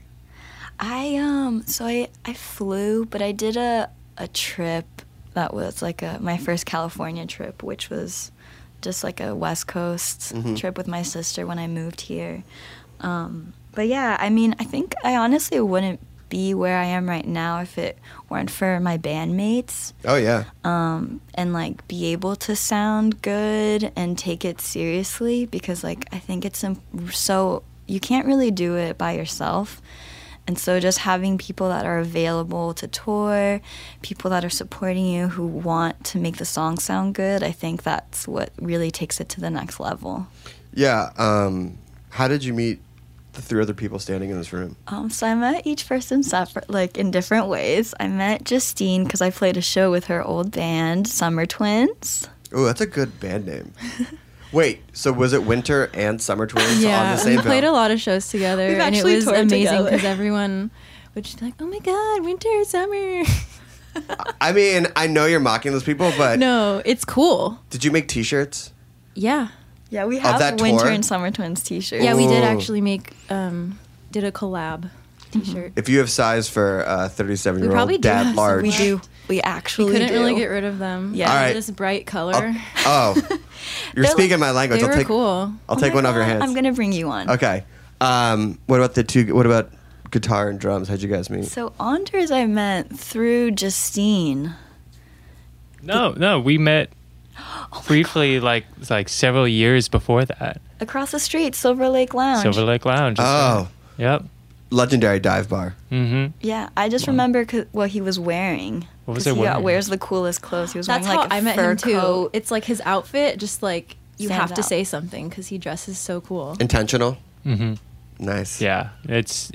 I flew, but I did a trip that was like my first California trip, which was just like a West Coast trip with my sister when I moved here. But yeah, I mean, I think I honestly wouldn't be where I am right now if it weren't for my bandmates. Oh, yeah. And like be able to sound good and take it seriously because like I think it's so you can't really do it by yourself. And so just having people that are available to tour, people that are supporting you who want to make the song sound good, I think that's what really takes it to the next level. Yeah. How did you meet the three other people standing in this room? So I met each person separate, like in different ways. I met Justine because I played a show with her old band, Summer Twins. Oh, that's a good band name. Wait, so was it Winter and Summer Twins yeah, on the same we played a lot of shows together, and it was amazing because everyone would just be like, "Oh my God, winter, summer." I mean, I know you're mocking those people, but No, it's cool. did you make T-shirts? Yeah. Yeah, we Of have that Winter tour? and Summer Twins t-shirts. Yeah, we did Ooh. actually make did a collab t-shirt. If you have size for a We 37-year-old probably do dad have large, We do. We We actually couldn't do. really get rid of them. Yeah. All right. This bright color. Oh, you're speaking my language. They I'll were take. cool. I'll take one off your hands. I'm gonna bring you one. Okay. What about the two? What about guitar and drums? How'd you guys meet? So Anders I met through Justine. No, we met briefly like several years before that. Across the street, Silver Lake Lounge. Silver Lake Lounge. Oh. Yep. Legendary dive bar. Mm-hmm. Yeah, I just remember what he was wearing. What was 'Cause he he wearing? wears the coolest clothes. He was That's wearing how like a I met fur him too. coat. It's like his outfit, just like you Stands have to out. say something because he dresses so cool. Intentional. Mm-hmm. Nice. Yeah, it's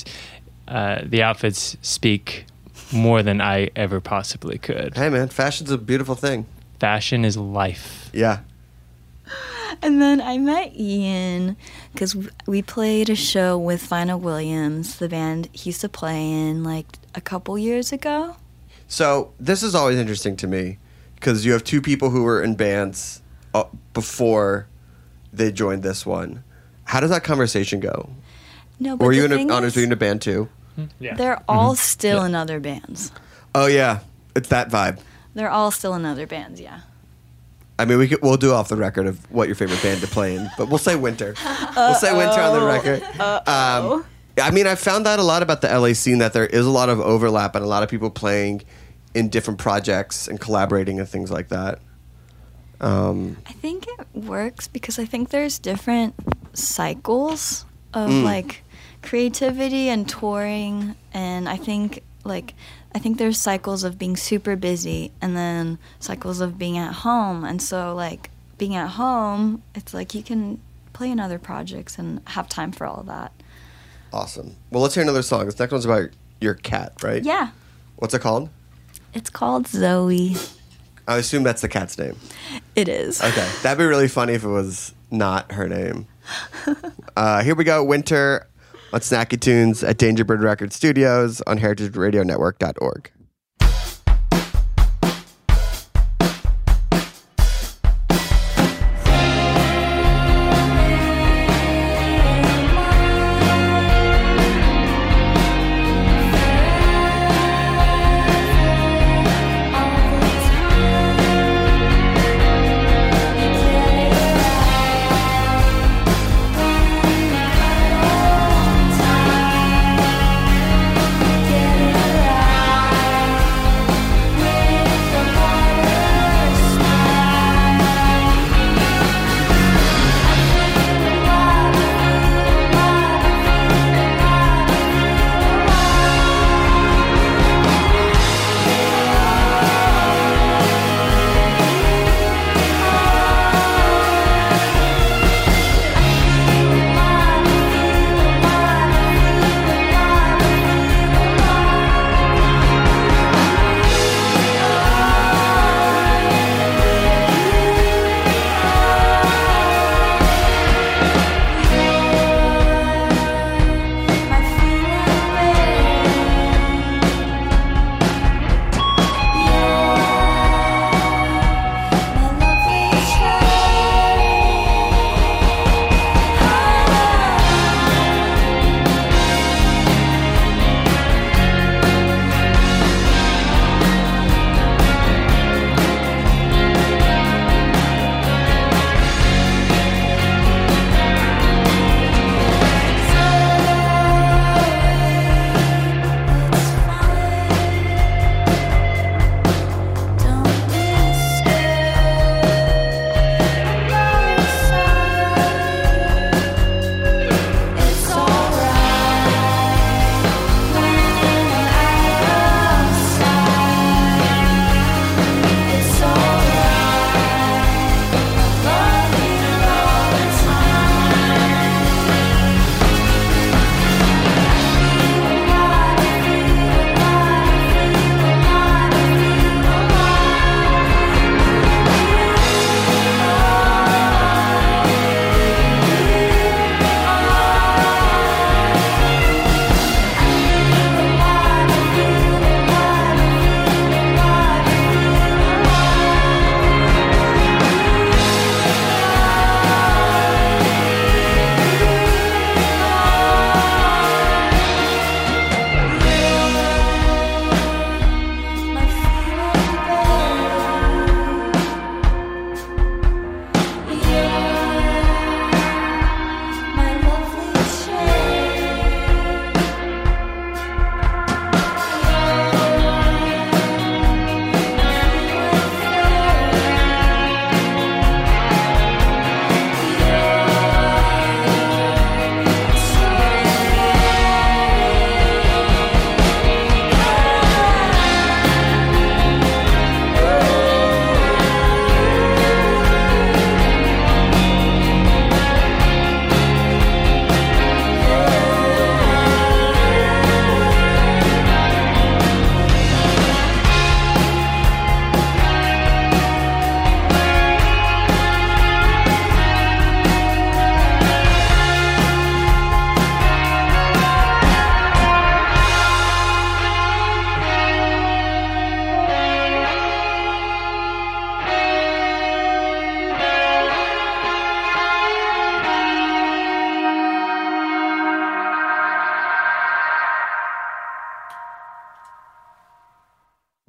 the outfits speak more than I ever possibly could. Hey man, fashion's a beautiful thing. Fashion is life. Yeah. And then I met Ian because we played a show with Final Williams, the band he used to play in like a couple years ago. So this is always interesting to me because you have two people who were in bands before they joined this one. How does that conversation go? No, but Were you the thing Honors is, were you in a band too? Yeah. they're all still in other bands. Oh yeah, it's that vibe. They're all still in other bands, yeah. I mean, we'll do off the record of what your favorite band to play in, but we'll say Winter. We'll say Winter on the record. I mean, I found out a lot about the LA scene that there is a lot of overlap and a lot of people playing in different projects and collaborating and things like that. I think it works because I think there's different cycles of like creativity and touring, and I think there's cycles of being super busy and then cycles of being at home. And so like being at home, it's like you can play in other projects and have time for all of that. Awesome. Well, let's hear another song. This next one's about your cat, right? Yeah. What's it called? It's called Zoe. I assume that's the cat's name. It is. Okay. That'd be really funny if it was not her name. Here we go. Winter on Snacky Tunes at Dangerbird Record Studios on heritageradionetwork.org. Get it right.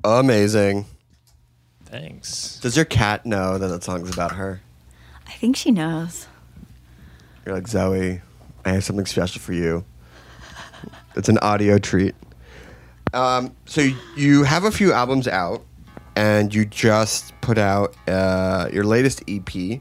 amazing. Thanks. Does your cat know that song's about her? I think she knows. You're like, Zoe, I have something special for you. It's an audio treat. So you have a few albums out, and you just put out your latest EP.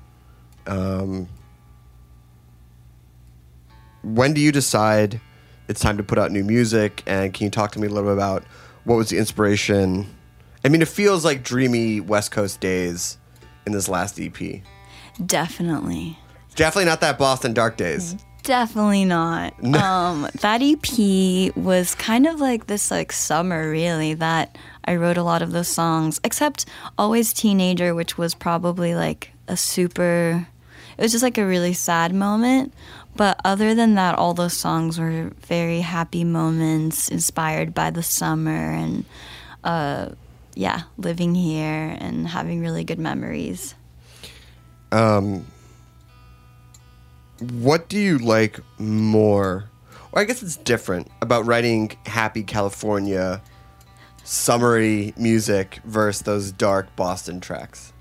When do you decide it's time to put out new music? And can you talk to me a little bit about what was the inspiration? I mean, it feels like dreamy West Coast days in this last EP. Definitely. Definitely not that Boston Dark Days. Definitely not. That EP was kind of like this like summer, really, that I wrote a lot of those songs, except Always Teenager, which was probably like it was just like a really sad moment. But other than that, all those songs were very happy moments inspired by the summer and, living here and having really good memories. What do you like more, or I guess it's different, about writing happy California, summery music versus those dark Boston tracks?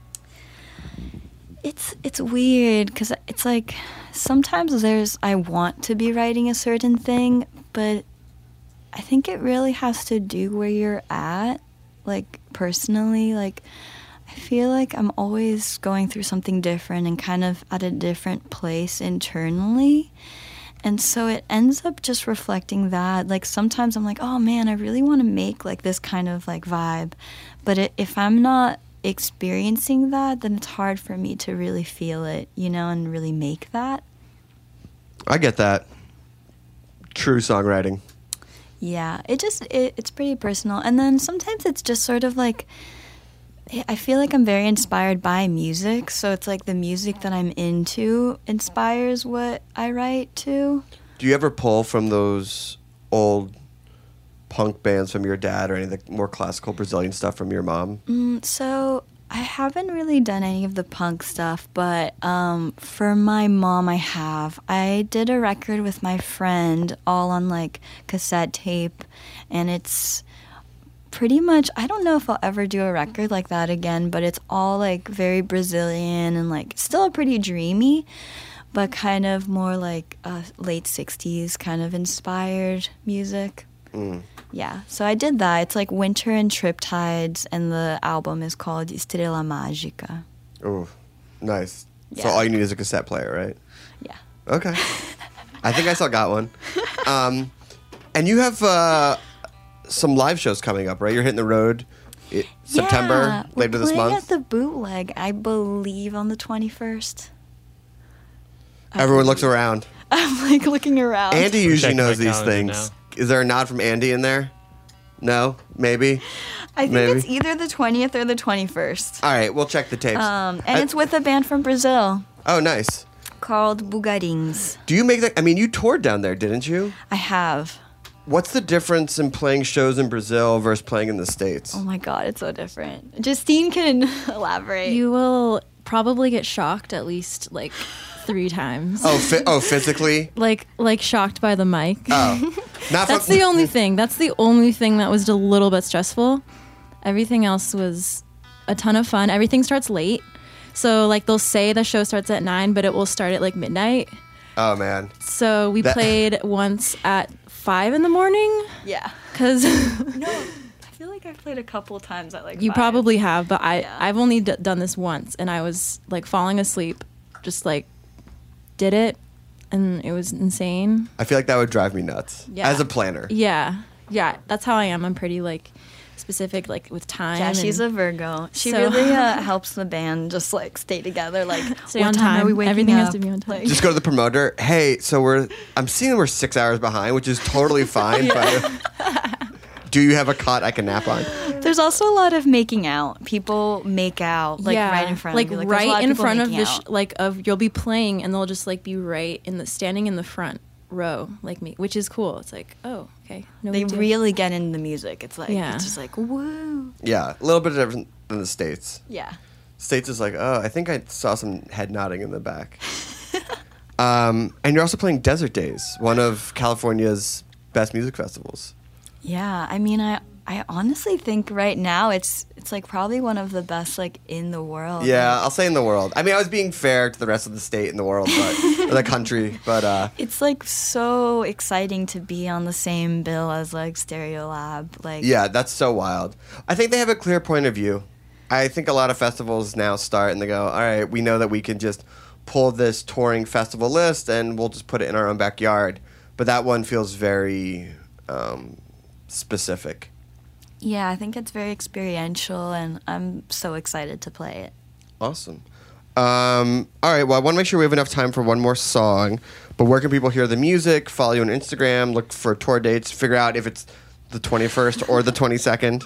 It's weird because it's like sometimes I want to be writing a certain thing, but I think it really has to do where you're at, like personally. Like I feel like I'm always going through something different and kind of at a different place internally. And so it ends up just reflecting that. Like sometimes I'm like, oh man, I really want to make like this kind of like vibe. But if I'm not experiencing that, then it's hard for me to really feel it, and really make that. I get that. True songwriting. Yeah, it's pretty personal. And then sometimes it's just sort of like, I feel like I'm very inspired by music, so it's like the music that I'm into inspires what I write to. Do you ever pull from those old punk bands from your dad or any of the more classical Brazilian stuff from your mom? So I haven't really done any of the punk stuff, but for my mom I did a record with my friend all on like cassette tape, and it's pretty much, I don't know if I'll ever do a record like that again, but it's all like very Brazilian and like still pretty dreamy, but kind of more like late 60s kind of inspired music. Yeah, so I did that. It's like Winter and Triptides, and the album is called Estrela Mágica. Oh, nice. Yeah. So all you need is a cassette player, right? Yeah. Okay. I think I still got one. And you have some live shows coming up, right? You're hitting the road September, later this month? We're playing at the Bootleg, I believe, on the 21st. Everyone looks around. I'm like looking around. Andy usually knows these things. Is there a nod from Andy in there? No? Maybe? I think it's either the 20th or the 21st. All right, we'll check the tapes. And it's with a band from Brazil. Oh, nice. Called Bugarins. Do you make that? I mean, you toured down there, didn't you? I have. What's the difference in playing shows in Brazil versus playing in the States? Oh my God, it's so different. Justine can elaborate. You will probably get shocked at least like 3 times. Physically? like shocked by the mic. Oh. That's the only thing. That's the only thing that was a little bit stressful. Everything else was a ton of fun. Everything starts late. So like they'll say the show starts at 9, but it will start at like midnight. Oh man. So we played once at 5 in the morning. Yeah. Because no, I feel like I've played a couple times at like you 5. probably have, but I've only done this once, and I was like falling asleep, just like did it, and it was insane. I feel like that would drive me nuts as a planner. Yeah, that's how I am. I'm pretty like specific, like with time. Yeah, she's a Virgo. She so- really helps the band just like stay together. Like, Stay what on time time. are we waking Everything up? has to be on time. Like- Just go to the promoter. Hey, so I'm seeing we're 6 hours behind, which is totally fine. But do you have a cot I can nap on? There's also a lot of making out. People make out like right in front like of you. Like, there's a lot right in people front of making the out. you'll be playing, and they'll just like be right standing in the front row like me, which is cool. It's like, oh, okay. No They big deal. really get into the music. It's like Yeah. it's just like woo. Yeah, a little bit different than the States. Yeah. States is like, oh, I think I saw some head nodding in the back. And you're also playing Desert Days, one of California's best music festivals. Yeah, I mean, I I honestly think right now it's like probably one of the best like in the world. Yeah, I'll say in the world. I mean, I was being fair to the rest of the state in the world, but or the country, but it's like so exciting to be on the same bill as like Stereolab. Like yeah, that's so wild. I think they have a clear point of view. I think a lot of festivals now start and they go, all right, we know that we can just pull this touring festival list and we'll just put it in our own backyard. But that one feels very specific. Yeah, I think it's very experiential, and I'm so excited to play it. Awesome. All right, well, I want to make sure we have enough time for one more song, but where can people hear the music, follow you on Instagram, look for tour dates, figure out if it's the 21st or the 22nd?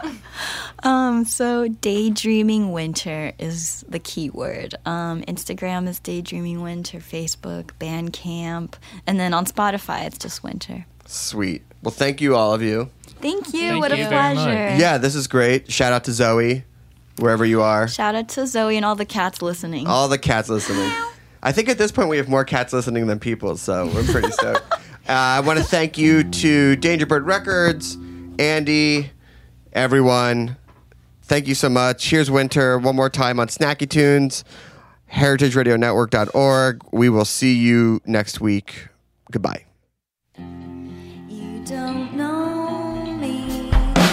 So Daydreaming Winter is the key word. Instagram is Daydreaming Winter, Facebook, Bandcamp, and then on Spotify it's just Winter. Sweet. Well, thank you, all of you. Thank you. What a pleasure. Yeah, this is great. Shout out to Zoe, wherever you are. Shout out to Zoe and all the cats listening. All the cats listening. I think at this point we have more cats listening than people, so we're pretty stoked. I want to thank you to Danger Bird Records, Andy, everyone. Thank you so much. Here's Winter one more time on Snacky Tunes, heritageradionetwork.org. We will see you next week. Goodbye. You don't know me.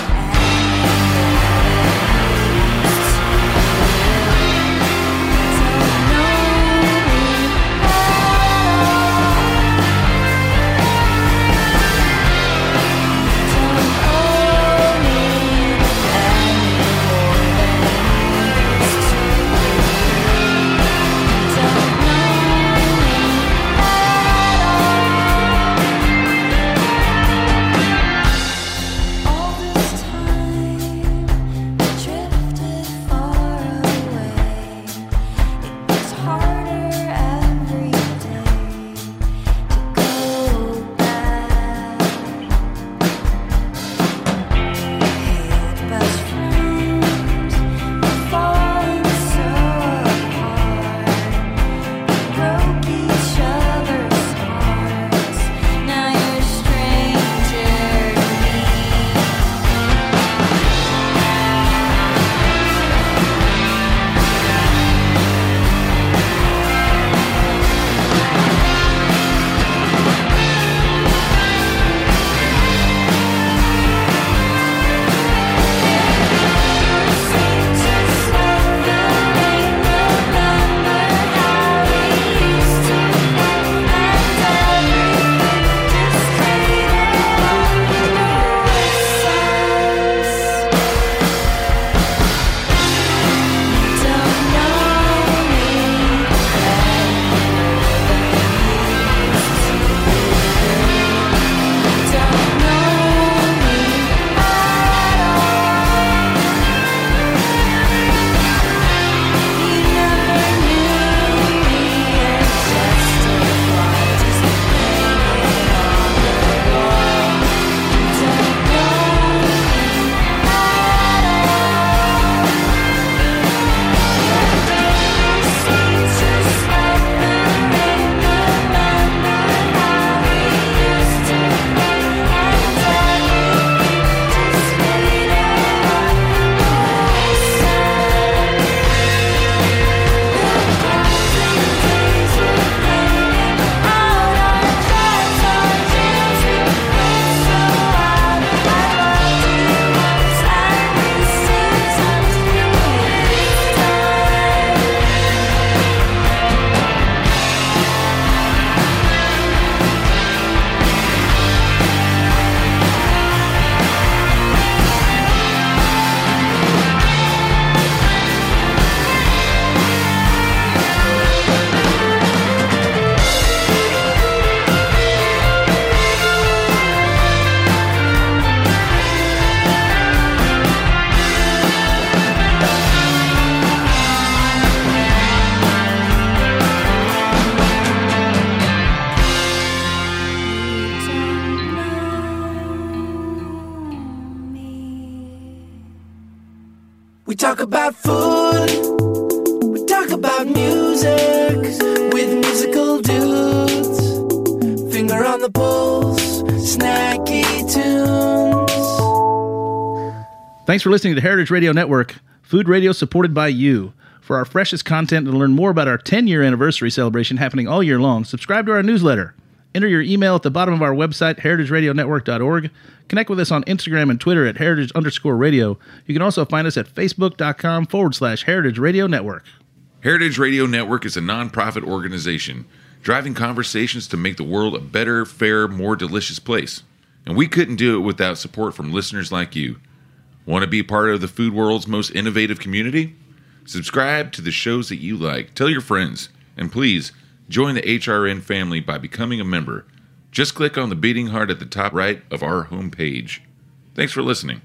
We talk about food, we talk about music with musical dudes. Finger on the pulse, snacky tunes. Thanks for listening to Heritage Radio Network, food radio supported by you. For our freshest content and to learn more about our 10-year anniversary celebration happening all year long, subscribe to our newsletter. Enter your email at the bottom of our website, heritageradionetwork.org. Connect with us on Instagram and Twitter at heritage_radio. You can also find us at facebook.com/Heritage Radio Network. Heritage Radio Network is a nonprofit organization driving conversations to make the world a better, fairer, more delicious place. And we couldn't do it without support from listeners like you. Want to be part of the food world's most innovative community? Subscribe to the shows that you like. Tell your friends. And please, join the HRN family by becoming a member. Just click on the beating heart at the top right of our homepage. Thanks for listening.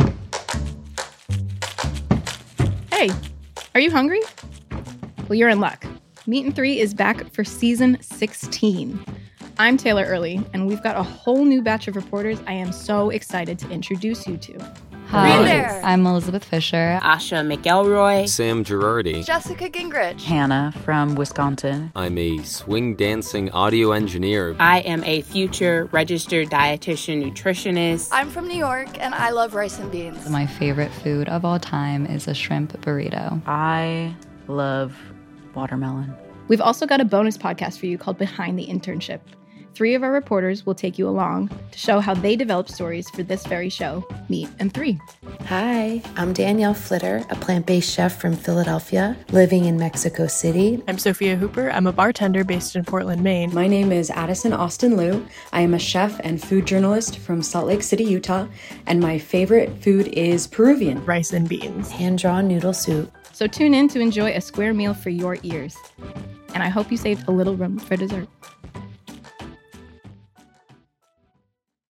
Hey, are you hungry? Well, you're in luck. Meat and 3 is back for season 16. I'm Taylor Early, and we've got a whole new batch of reporters I am so excited to introduce you to. Hi, I'm Elizabeth Fisher. Asha McElroy. Sam Girardi. Jessica Gingrich. Hannah from Wisconsin. I'm a swing dancing audio engineer. I am a future registered dietitian nutritionist. I'm from New York, and I love rice and beans. My favorite food of all time is a shrimp burrito. I love watermelon. We've also got a bonus podcast for you called Behind the Internship. 3 of our reporters will take you along to show how they develop stories for this very show, Meat and 3. Hi, I'm Danielle Flitter, a plant-based chef from Philadelphia, living in Mexico City. I'm Sophia Hooper. I'm a bartender based in Portland, Maine. My name is Addison Austin Liu. I am a chef and food journalist from Salt Lake City, Utah, and my favorite food is Peruvian. Rice and beans. Hand-drawn noodle soup. So tune in to enjoy a square meal for your ears. And I hope you saved a little room for dessert.